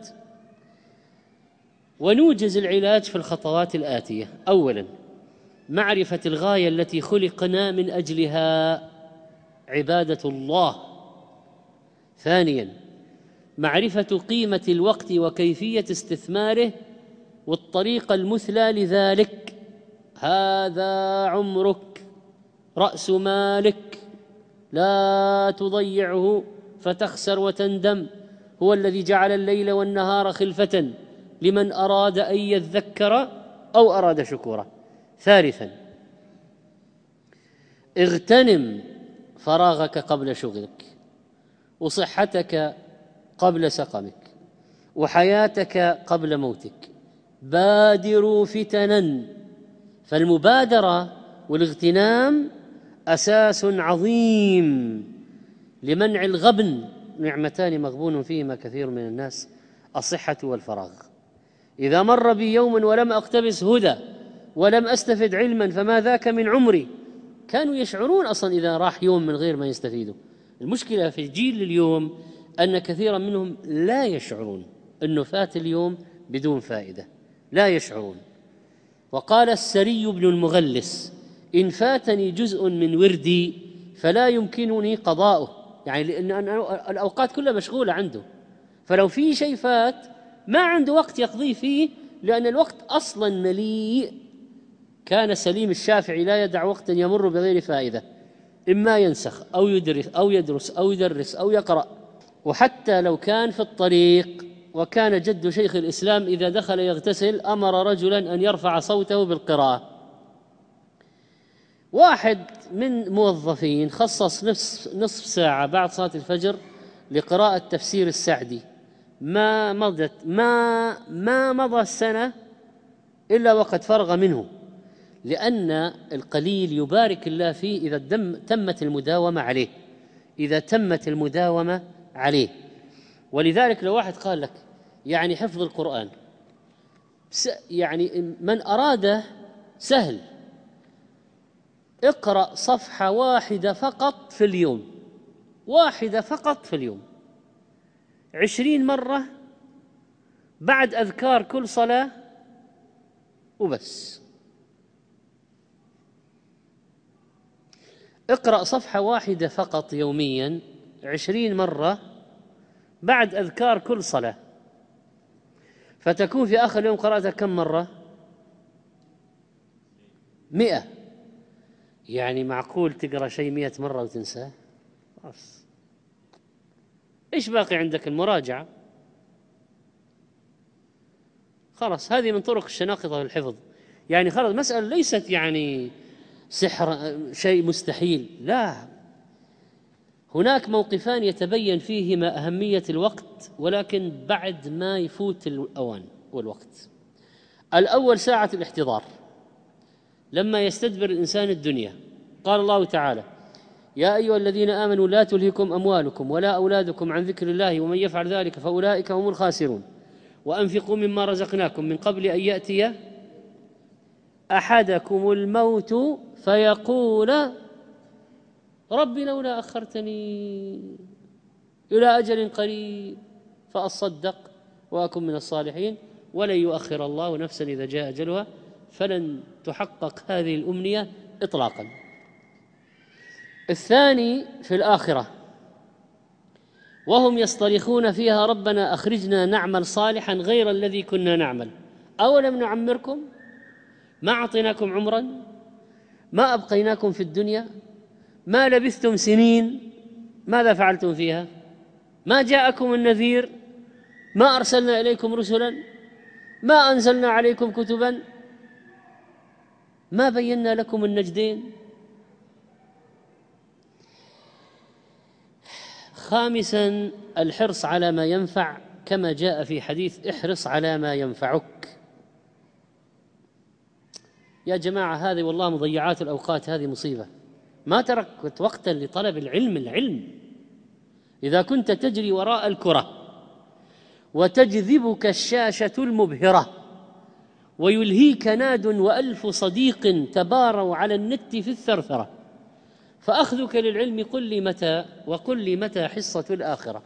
ونوجز العلاج في الخطوات الآتية: أولاً معرفة الغاية التي خلقنا من أجلها، عبادة الله. ثانياً معرفة قيمة الوقت وكيفية استثماره والطريقة المثلى لذلك. هذا عمرك، رأس مالك، لا تضيعه فتخسر وتندم. هو الذي جعل الليل والنهار خلفة لمن أراد أن يذكر أو أراد شكورا. ثالثا اغتنم فراغك قبل شغلك وصحتك قبل سقمك وحياتك قبل موتك. بادروا فتنا، فالمبادرة والاغتنام أساس عظيم لمنع الغبن، نعمتان مغبون فيهما كثير من الناس، الصحة والفراغ. إذا مر بي يوم ولم أقتبس هدى ولم أستفد علما فما ذاك من عمري. كانوا يشعرون أصلا إذا راح يوم من غير ما يستفيدوا. المشكلة في الجيل اليوم أن كثيرا منهم لا يشعرون أنه فات اليوم بدون فائدة، لا يشعرون. وقال السري بن المغلس: إن فاتني جزء من وردي فلا يمكنني قضاؤه، يعني لأن الأوقات كلها مشغولة عنده، فلو في شيء فات ما عنده وقت يقضيه فيه، لأن الوقت أصلا مليء. كان سليم الشافعي لا يدع وقتا يمر بغير فائدة، إما ينسخ أو يدرس أو يدرس أو يقرأ. وحتى لو كان في الطريق، وكان جد شيخ الإسلام إذا دخل يغتسل أمر رجلا أن يرفع صوته بالقراءة. واحد من موظفين خصص نصف ساعة بعد صلاة الفجر لقراءة تفسير السعدي. ما مضى السنة إلا وقد فرغ منه، لأن القليل يبارك الله فيه إذا تمت المداومة عليه. ولذلك لو واحد قال لك يعني حفظ القرآن يعني من أراده سهل، اقرأ صفحة واحدة فقط في اليوم، 20 مرة بعد أذكار كل صلاة وبس. اقرأ صفحة واحدة فقط يوميا 20 مرة بعد أذكار كل صلاة، فتكون في آخر اليوم قرأتها كم مرة؟ 100. يعني معقول تقرأ شيء 100 مرة وتنساه؟ خلاص، إيش باقي عندك؟ المراجعة. خلاص، هذه من طرق الشناقطة في الحفظ. يعني خلاص، مسألة ليست يعني سحر شيء مستحيل، لا. هناك موقفان يتبين فيهما أهمية الوقت، ولكن بعد ما يفوت الأوان والوقت. الأول ساعة الاحتضار، لما يستدبر الإنسان الدنيا. قال الله تعالى: يا أيها الذين آمنوا لا تلهكم أموالكم ولا أولادكم عن ذكر الله ومن يفعل ذلك فأولئك هم الخاسرون وأنفقوا مما رزقناكم من قبل أن يأتي أحدكم الموت فيقول رب لولا أخرتني إلى أجل قريب فأصدق وأكن من الصالحين ولن يؤخر الله نفسا إذا جاء أجلها. فلن تحقق هذه الأمنية إطلاقا. الثاني في الآخرة، وهم يصطرخون فيها ربنا أخرجنا نعمل صالحا غير الذي كنا نعمل أولم نعمركم ما أعطيناكم عمرا ما أبقيناكم في الدنيا ما لبثتم سنين ماذا فعلتم فيها ما جاءكم النذير ما أرسلنا إليكم رسلا ما أنزلنا عليكم كتبا ما بينا لكم النجدين. خامسا الحرص على ما ينفع، كما جاء في حديث: احرص على ما ينفعك. يا جماعة، هذه والله مضيعات الأوقات، هذه مصيبة. ما تركت وقتا لطلب العلم. إذا كنت تجري وراء الكرة وتجذبك الشاشة المبهرة ويلهيك ناد وألف صديق تباروا على النت في الثرثرة، فأخذك للعلم قل لي متى حصة الآخرة.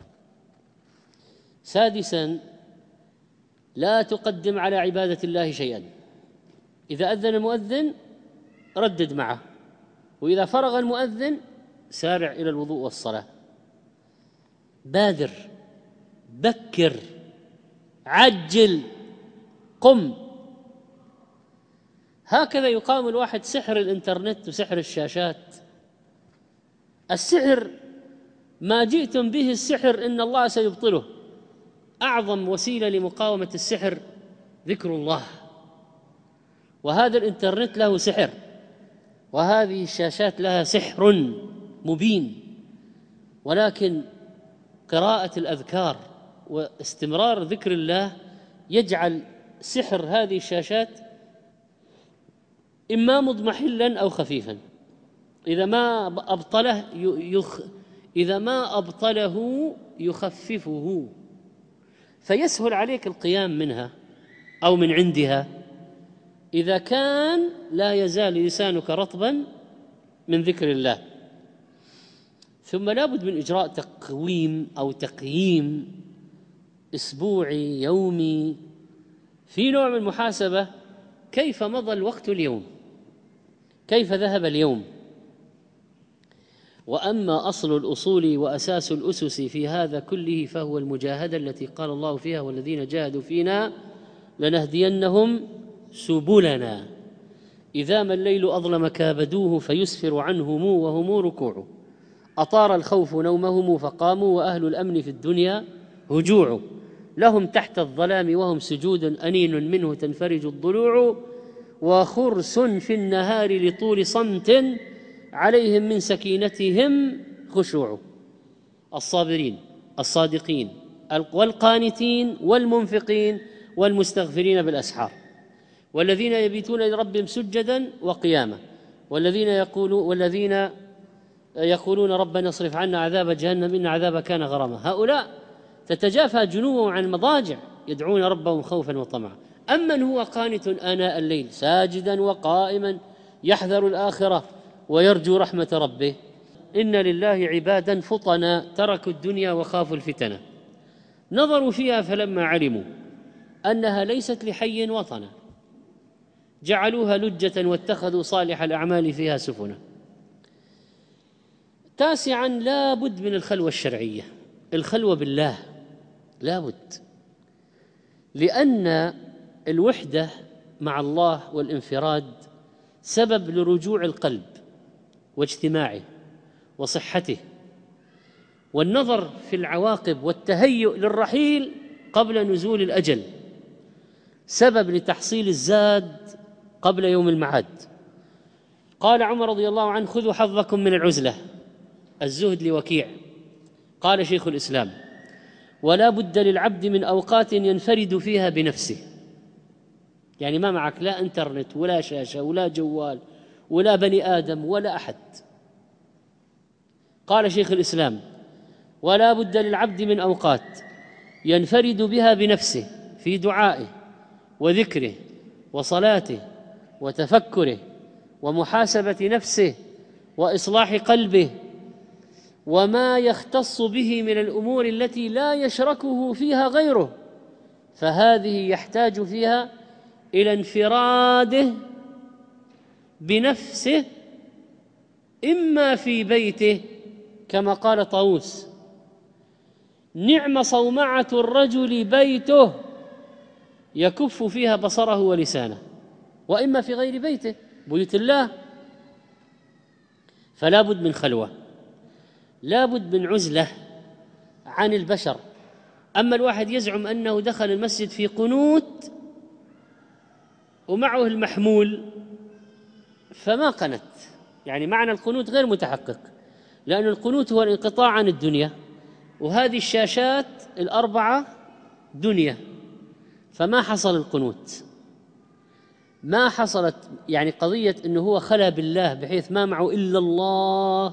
سادسا لا تقدم على عبادة الله شيئا. إذا أذن المؤذن ردد معه، وإذا فرغ المؤذن سارع إلى الوضوء والصلاة. بادر، بكر، عجل، قم. هكذا يقام الواحد سحر الإنترنت وسحر الشاشات. السحر ما جئتم به السحر إن الله سيبطله. أعظم وسيلة لمقاومة السحر ذكر الله، وهذا الإنترنت له سحر، وهذه الشاشات لها سحر مبين. ولكن قراءة الأذكار واستمرار ذكر الله يجعل سحر هذه الشاشات إما مضمحلا أو خفيفا. إذا ما أبطله يخففه، فيسهل عليك القيام منها أو من عندها إذا كان لا يزال لسانك رطبا من ذكر الله. ثم لا بد من إجراء تقويم أو تقييم أسبوعي يومي، في نوع من المحاسبة كيف مضى الوقت اليوم، كيف ذهب اليوم. وأما أصل الأصول وأساس الأسس في هذا كله فهو المجاهدة التي قال الله فيها: والذين جاهدوا فينا لنهدينهم سبلنا. إذا ما الليل أظلم كابدوه فيسفر عنهم وهم ركوع. أطار الخوف نومهم فقاموا وأهل الأمن في الدنيا هجوع. لهم تحت الظلام وهم سجود أنين منه تنفرج الضلوع. وخرس في النهار لطول صمت عليهم من سكينتهم خشوع. الصابرين الصادقين والقانتين والمنفقين والمستغفرين بالأسحار، والذين يبيتون لربهم سجدا وقياما، والذين يقولون ربنا اصرف عنا عذاب جهنم إن عذابها كان غراما. هؤلاء تتجافى جنوبهم عن المضاجع يدعون ربهم خوفا وطمعا. أمن هو قانت آناء الليل ساجدا وقائما يحذر الآخرة ويرجو رحمة ربه. إن لله عبادا فطنا تركوا الدنيا وخافوا الفتنة، نظروا فيها فلما علموا أنها ليست لحي وطنا جعلوها لجة واتخذوا صالح الأعمال فيها سفنا. تاسعا، لا بد من الخلوة الشرعية، الخلوة بالله لا بد، لأن الوحدة مع الله والانفراد سبب لرجوع القلب واجتماعه وصحته، والنظر في العواقب والتهيؤ للرحيل قبل نزول الأجل سبب لتحصيل الزاد قبل يوم المعاد. قال عمر رضي الله عنه: خذوا حظكم من العزلة. الزهد لوكيع. قال شيخ الإسلام: ولا بد للعبد من أوقات ينفرد فيها بنفسه، يعني ما معك لا انترنت ولا شاشة ولا جوال ولا بني آدم ولا أحد. قال شيخ الإسلام: ولا بد للعبد من أوقات ينفرد بها بنفسه في دعائه وذكره وصلاته وتفكره ومحاسبة نفسه وإصلاح قلبه، وما يختص به من الأمور التي لا يشركه فيها غيره، فهذه يحتاج فيها إلى انفراده بنفسه، إما في بيته كما قال طاووس: نعم صومعة الرجل بيته يكف فيها بصره ولسانه، وإما في غير بيته بيوت الله. فلا بد من خلوة، لا بد من عزلة عن البشر. أما الواحد يزعم أنه دخل المسجد في قنوت ومعه المحمول فما قنت، يعني معنى القنوت غير متحقق، لأن القنوت هو الانقطاع عن الدنيا، وهذه الشاشات الأربعة دنيا، فما حصل القنوت، ما حصلت يعني قضية أنه هو خلا بالله بحيث ما معه إلا الله،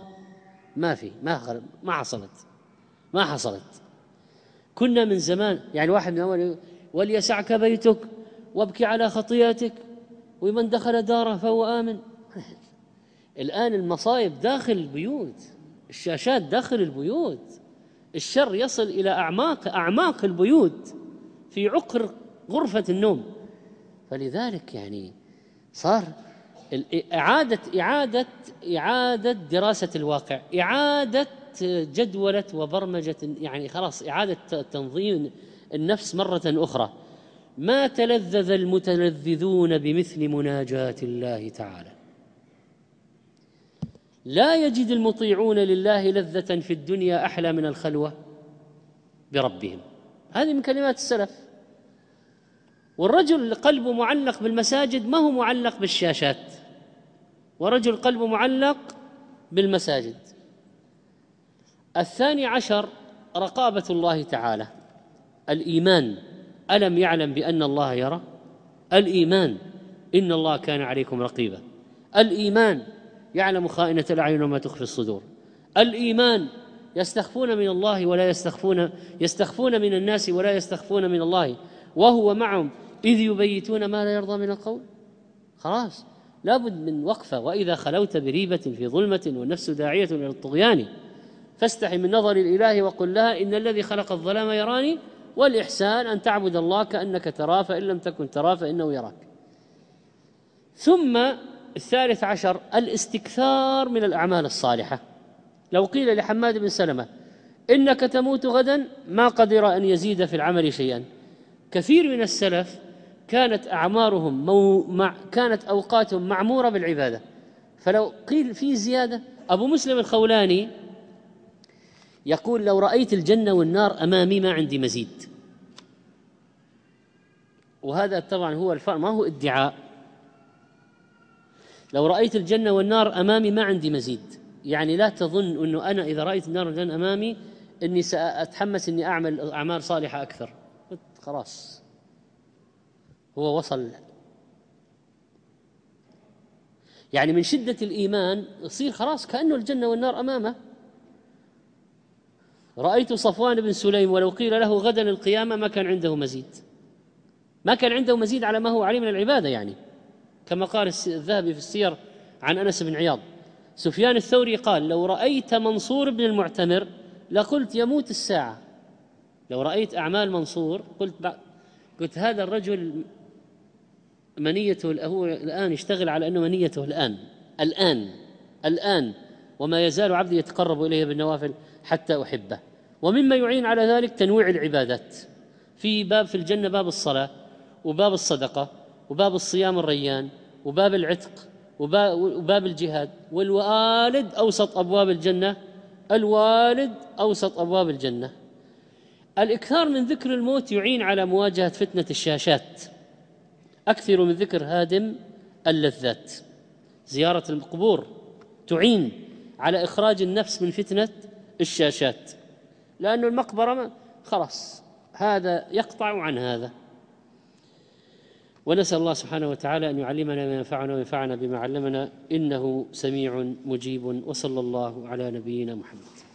ما حصلت. كنا من زمان يعني واحد من أول: وليسعك بيتك وابكي على خطيئتك ومن دخل داره فهو آمن. الآن المصائب داخل البيوت، الشاشات داخل البيوت، الشر يصل إلى أعماق البيوت في عقر غرفة النوم. فلذلك يعني صار إعادة دراسة الواقع، إعادة جدولة وبرمجة، يعني خلاص إعادة تنظيم النفس مرة أخرى. ما تلذذ المتلذذون بمثل مناجاة الله تعالى، لا يجد المطيعون لله لذة في الدنيا أحلى من الخلوة بربهم. هذه من كلمات السلف. والرجل قلبه معلق بالمساجد ما هو معلق بالشاشات، ورجل قلبه معلق بالمساجد. 12 رقابة الله تعالى، الإيمان ألم يعلم بأن الله يرى؟ الإيمان إن الله كان عليكم رقيبا. الإيمان يعلم خائنة الأعين وما تخفي الصدور. الإيمان يستخفون من الله ولا يستخفون من الناس ولا يستخفون من الله وهو معهم إذ يبيتون ما لا يرضى من القول. خلاص لابد من وقفة. وإذا خلوت بريبة في ظلمة والنفس داعية إلى الطغيان فاستحي من نظر الإله وقل لها إن الذي خلق الظلام يراني. والإحسان أن تعبد الله كأنك تراه فإن لم تكن تراه فإنه يراك. ثم 13 الاستكثار من الأعمال الصالحة. لو قيل لحماد بن سلمة إنك تموت غدا ما قدر أن يزيد في العمل شيئا. كثير من السلف كانت كانت أوقاتهم معمورة بالعبادة، فلو قيل في زيادة. أبو مسلم الخولاني يقول لو رأيت الجنة والنار أمامي ما عندي مزيد. وهذا طبعا هو الفرق، ما هو ادعاء. لو رأيت الجنة والنار أمامي ما عندي مزيد، يعني لا تظن أنه أنا إذا رأيت النار والجنة أمامي أني سأتحمس أني أعمل أعمال صالحة أكثر. خلاص هو وصل، يعني من شدة الإيمان يصير خلاص كأنه الجنة والنار أمامه. رأيت صفوان بن سليم ولو قيل له غدا القيامة ما كان عنده مزيد، ما كان عنده مزيد على ما هو عليه من العبادة، يعني كما قال الذهبي في السير عن أنس بن عياض. سفيان الثوري قال لو رأيت منصور بن المعتمر لقلت يموت الساعة. لو رأيت أعمال منصور قلت هذا الرجل منيته هو الآن يشتغل على أنه منيته الآن وما يزال عبدي يتقرب إليه بالنوافل حتى أحبه. ومما يعين على ذلك تنويع العبادات. في باب في الجنة باب الصلاة وباب الصدقة وباب الصيام الريان وباب العتق وباب الجهاد. والوالد أوسط أبواب الجنة، الوالد أوسط أبواب الجنة. الإكثار من ذكر الموت يعين على مواجهة فتنة الشاشات. أكثر من ذكر هادم اللذات. زيارة القبور تعين على إخراج النفس من فتنة الشاشات، لأن المقبرة خلاص هذا يقطع عن هذا. ونسأل الله سبحانه وتعالى أن يعلمنا ما ينفعنا وينفعنا بما علمنا إنه سميع مجيب. وصلى الله على نبينا محمد.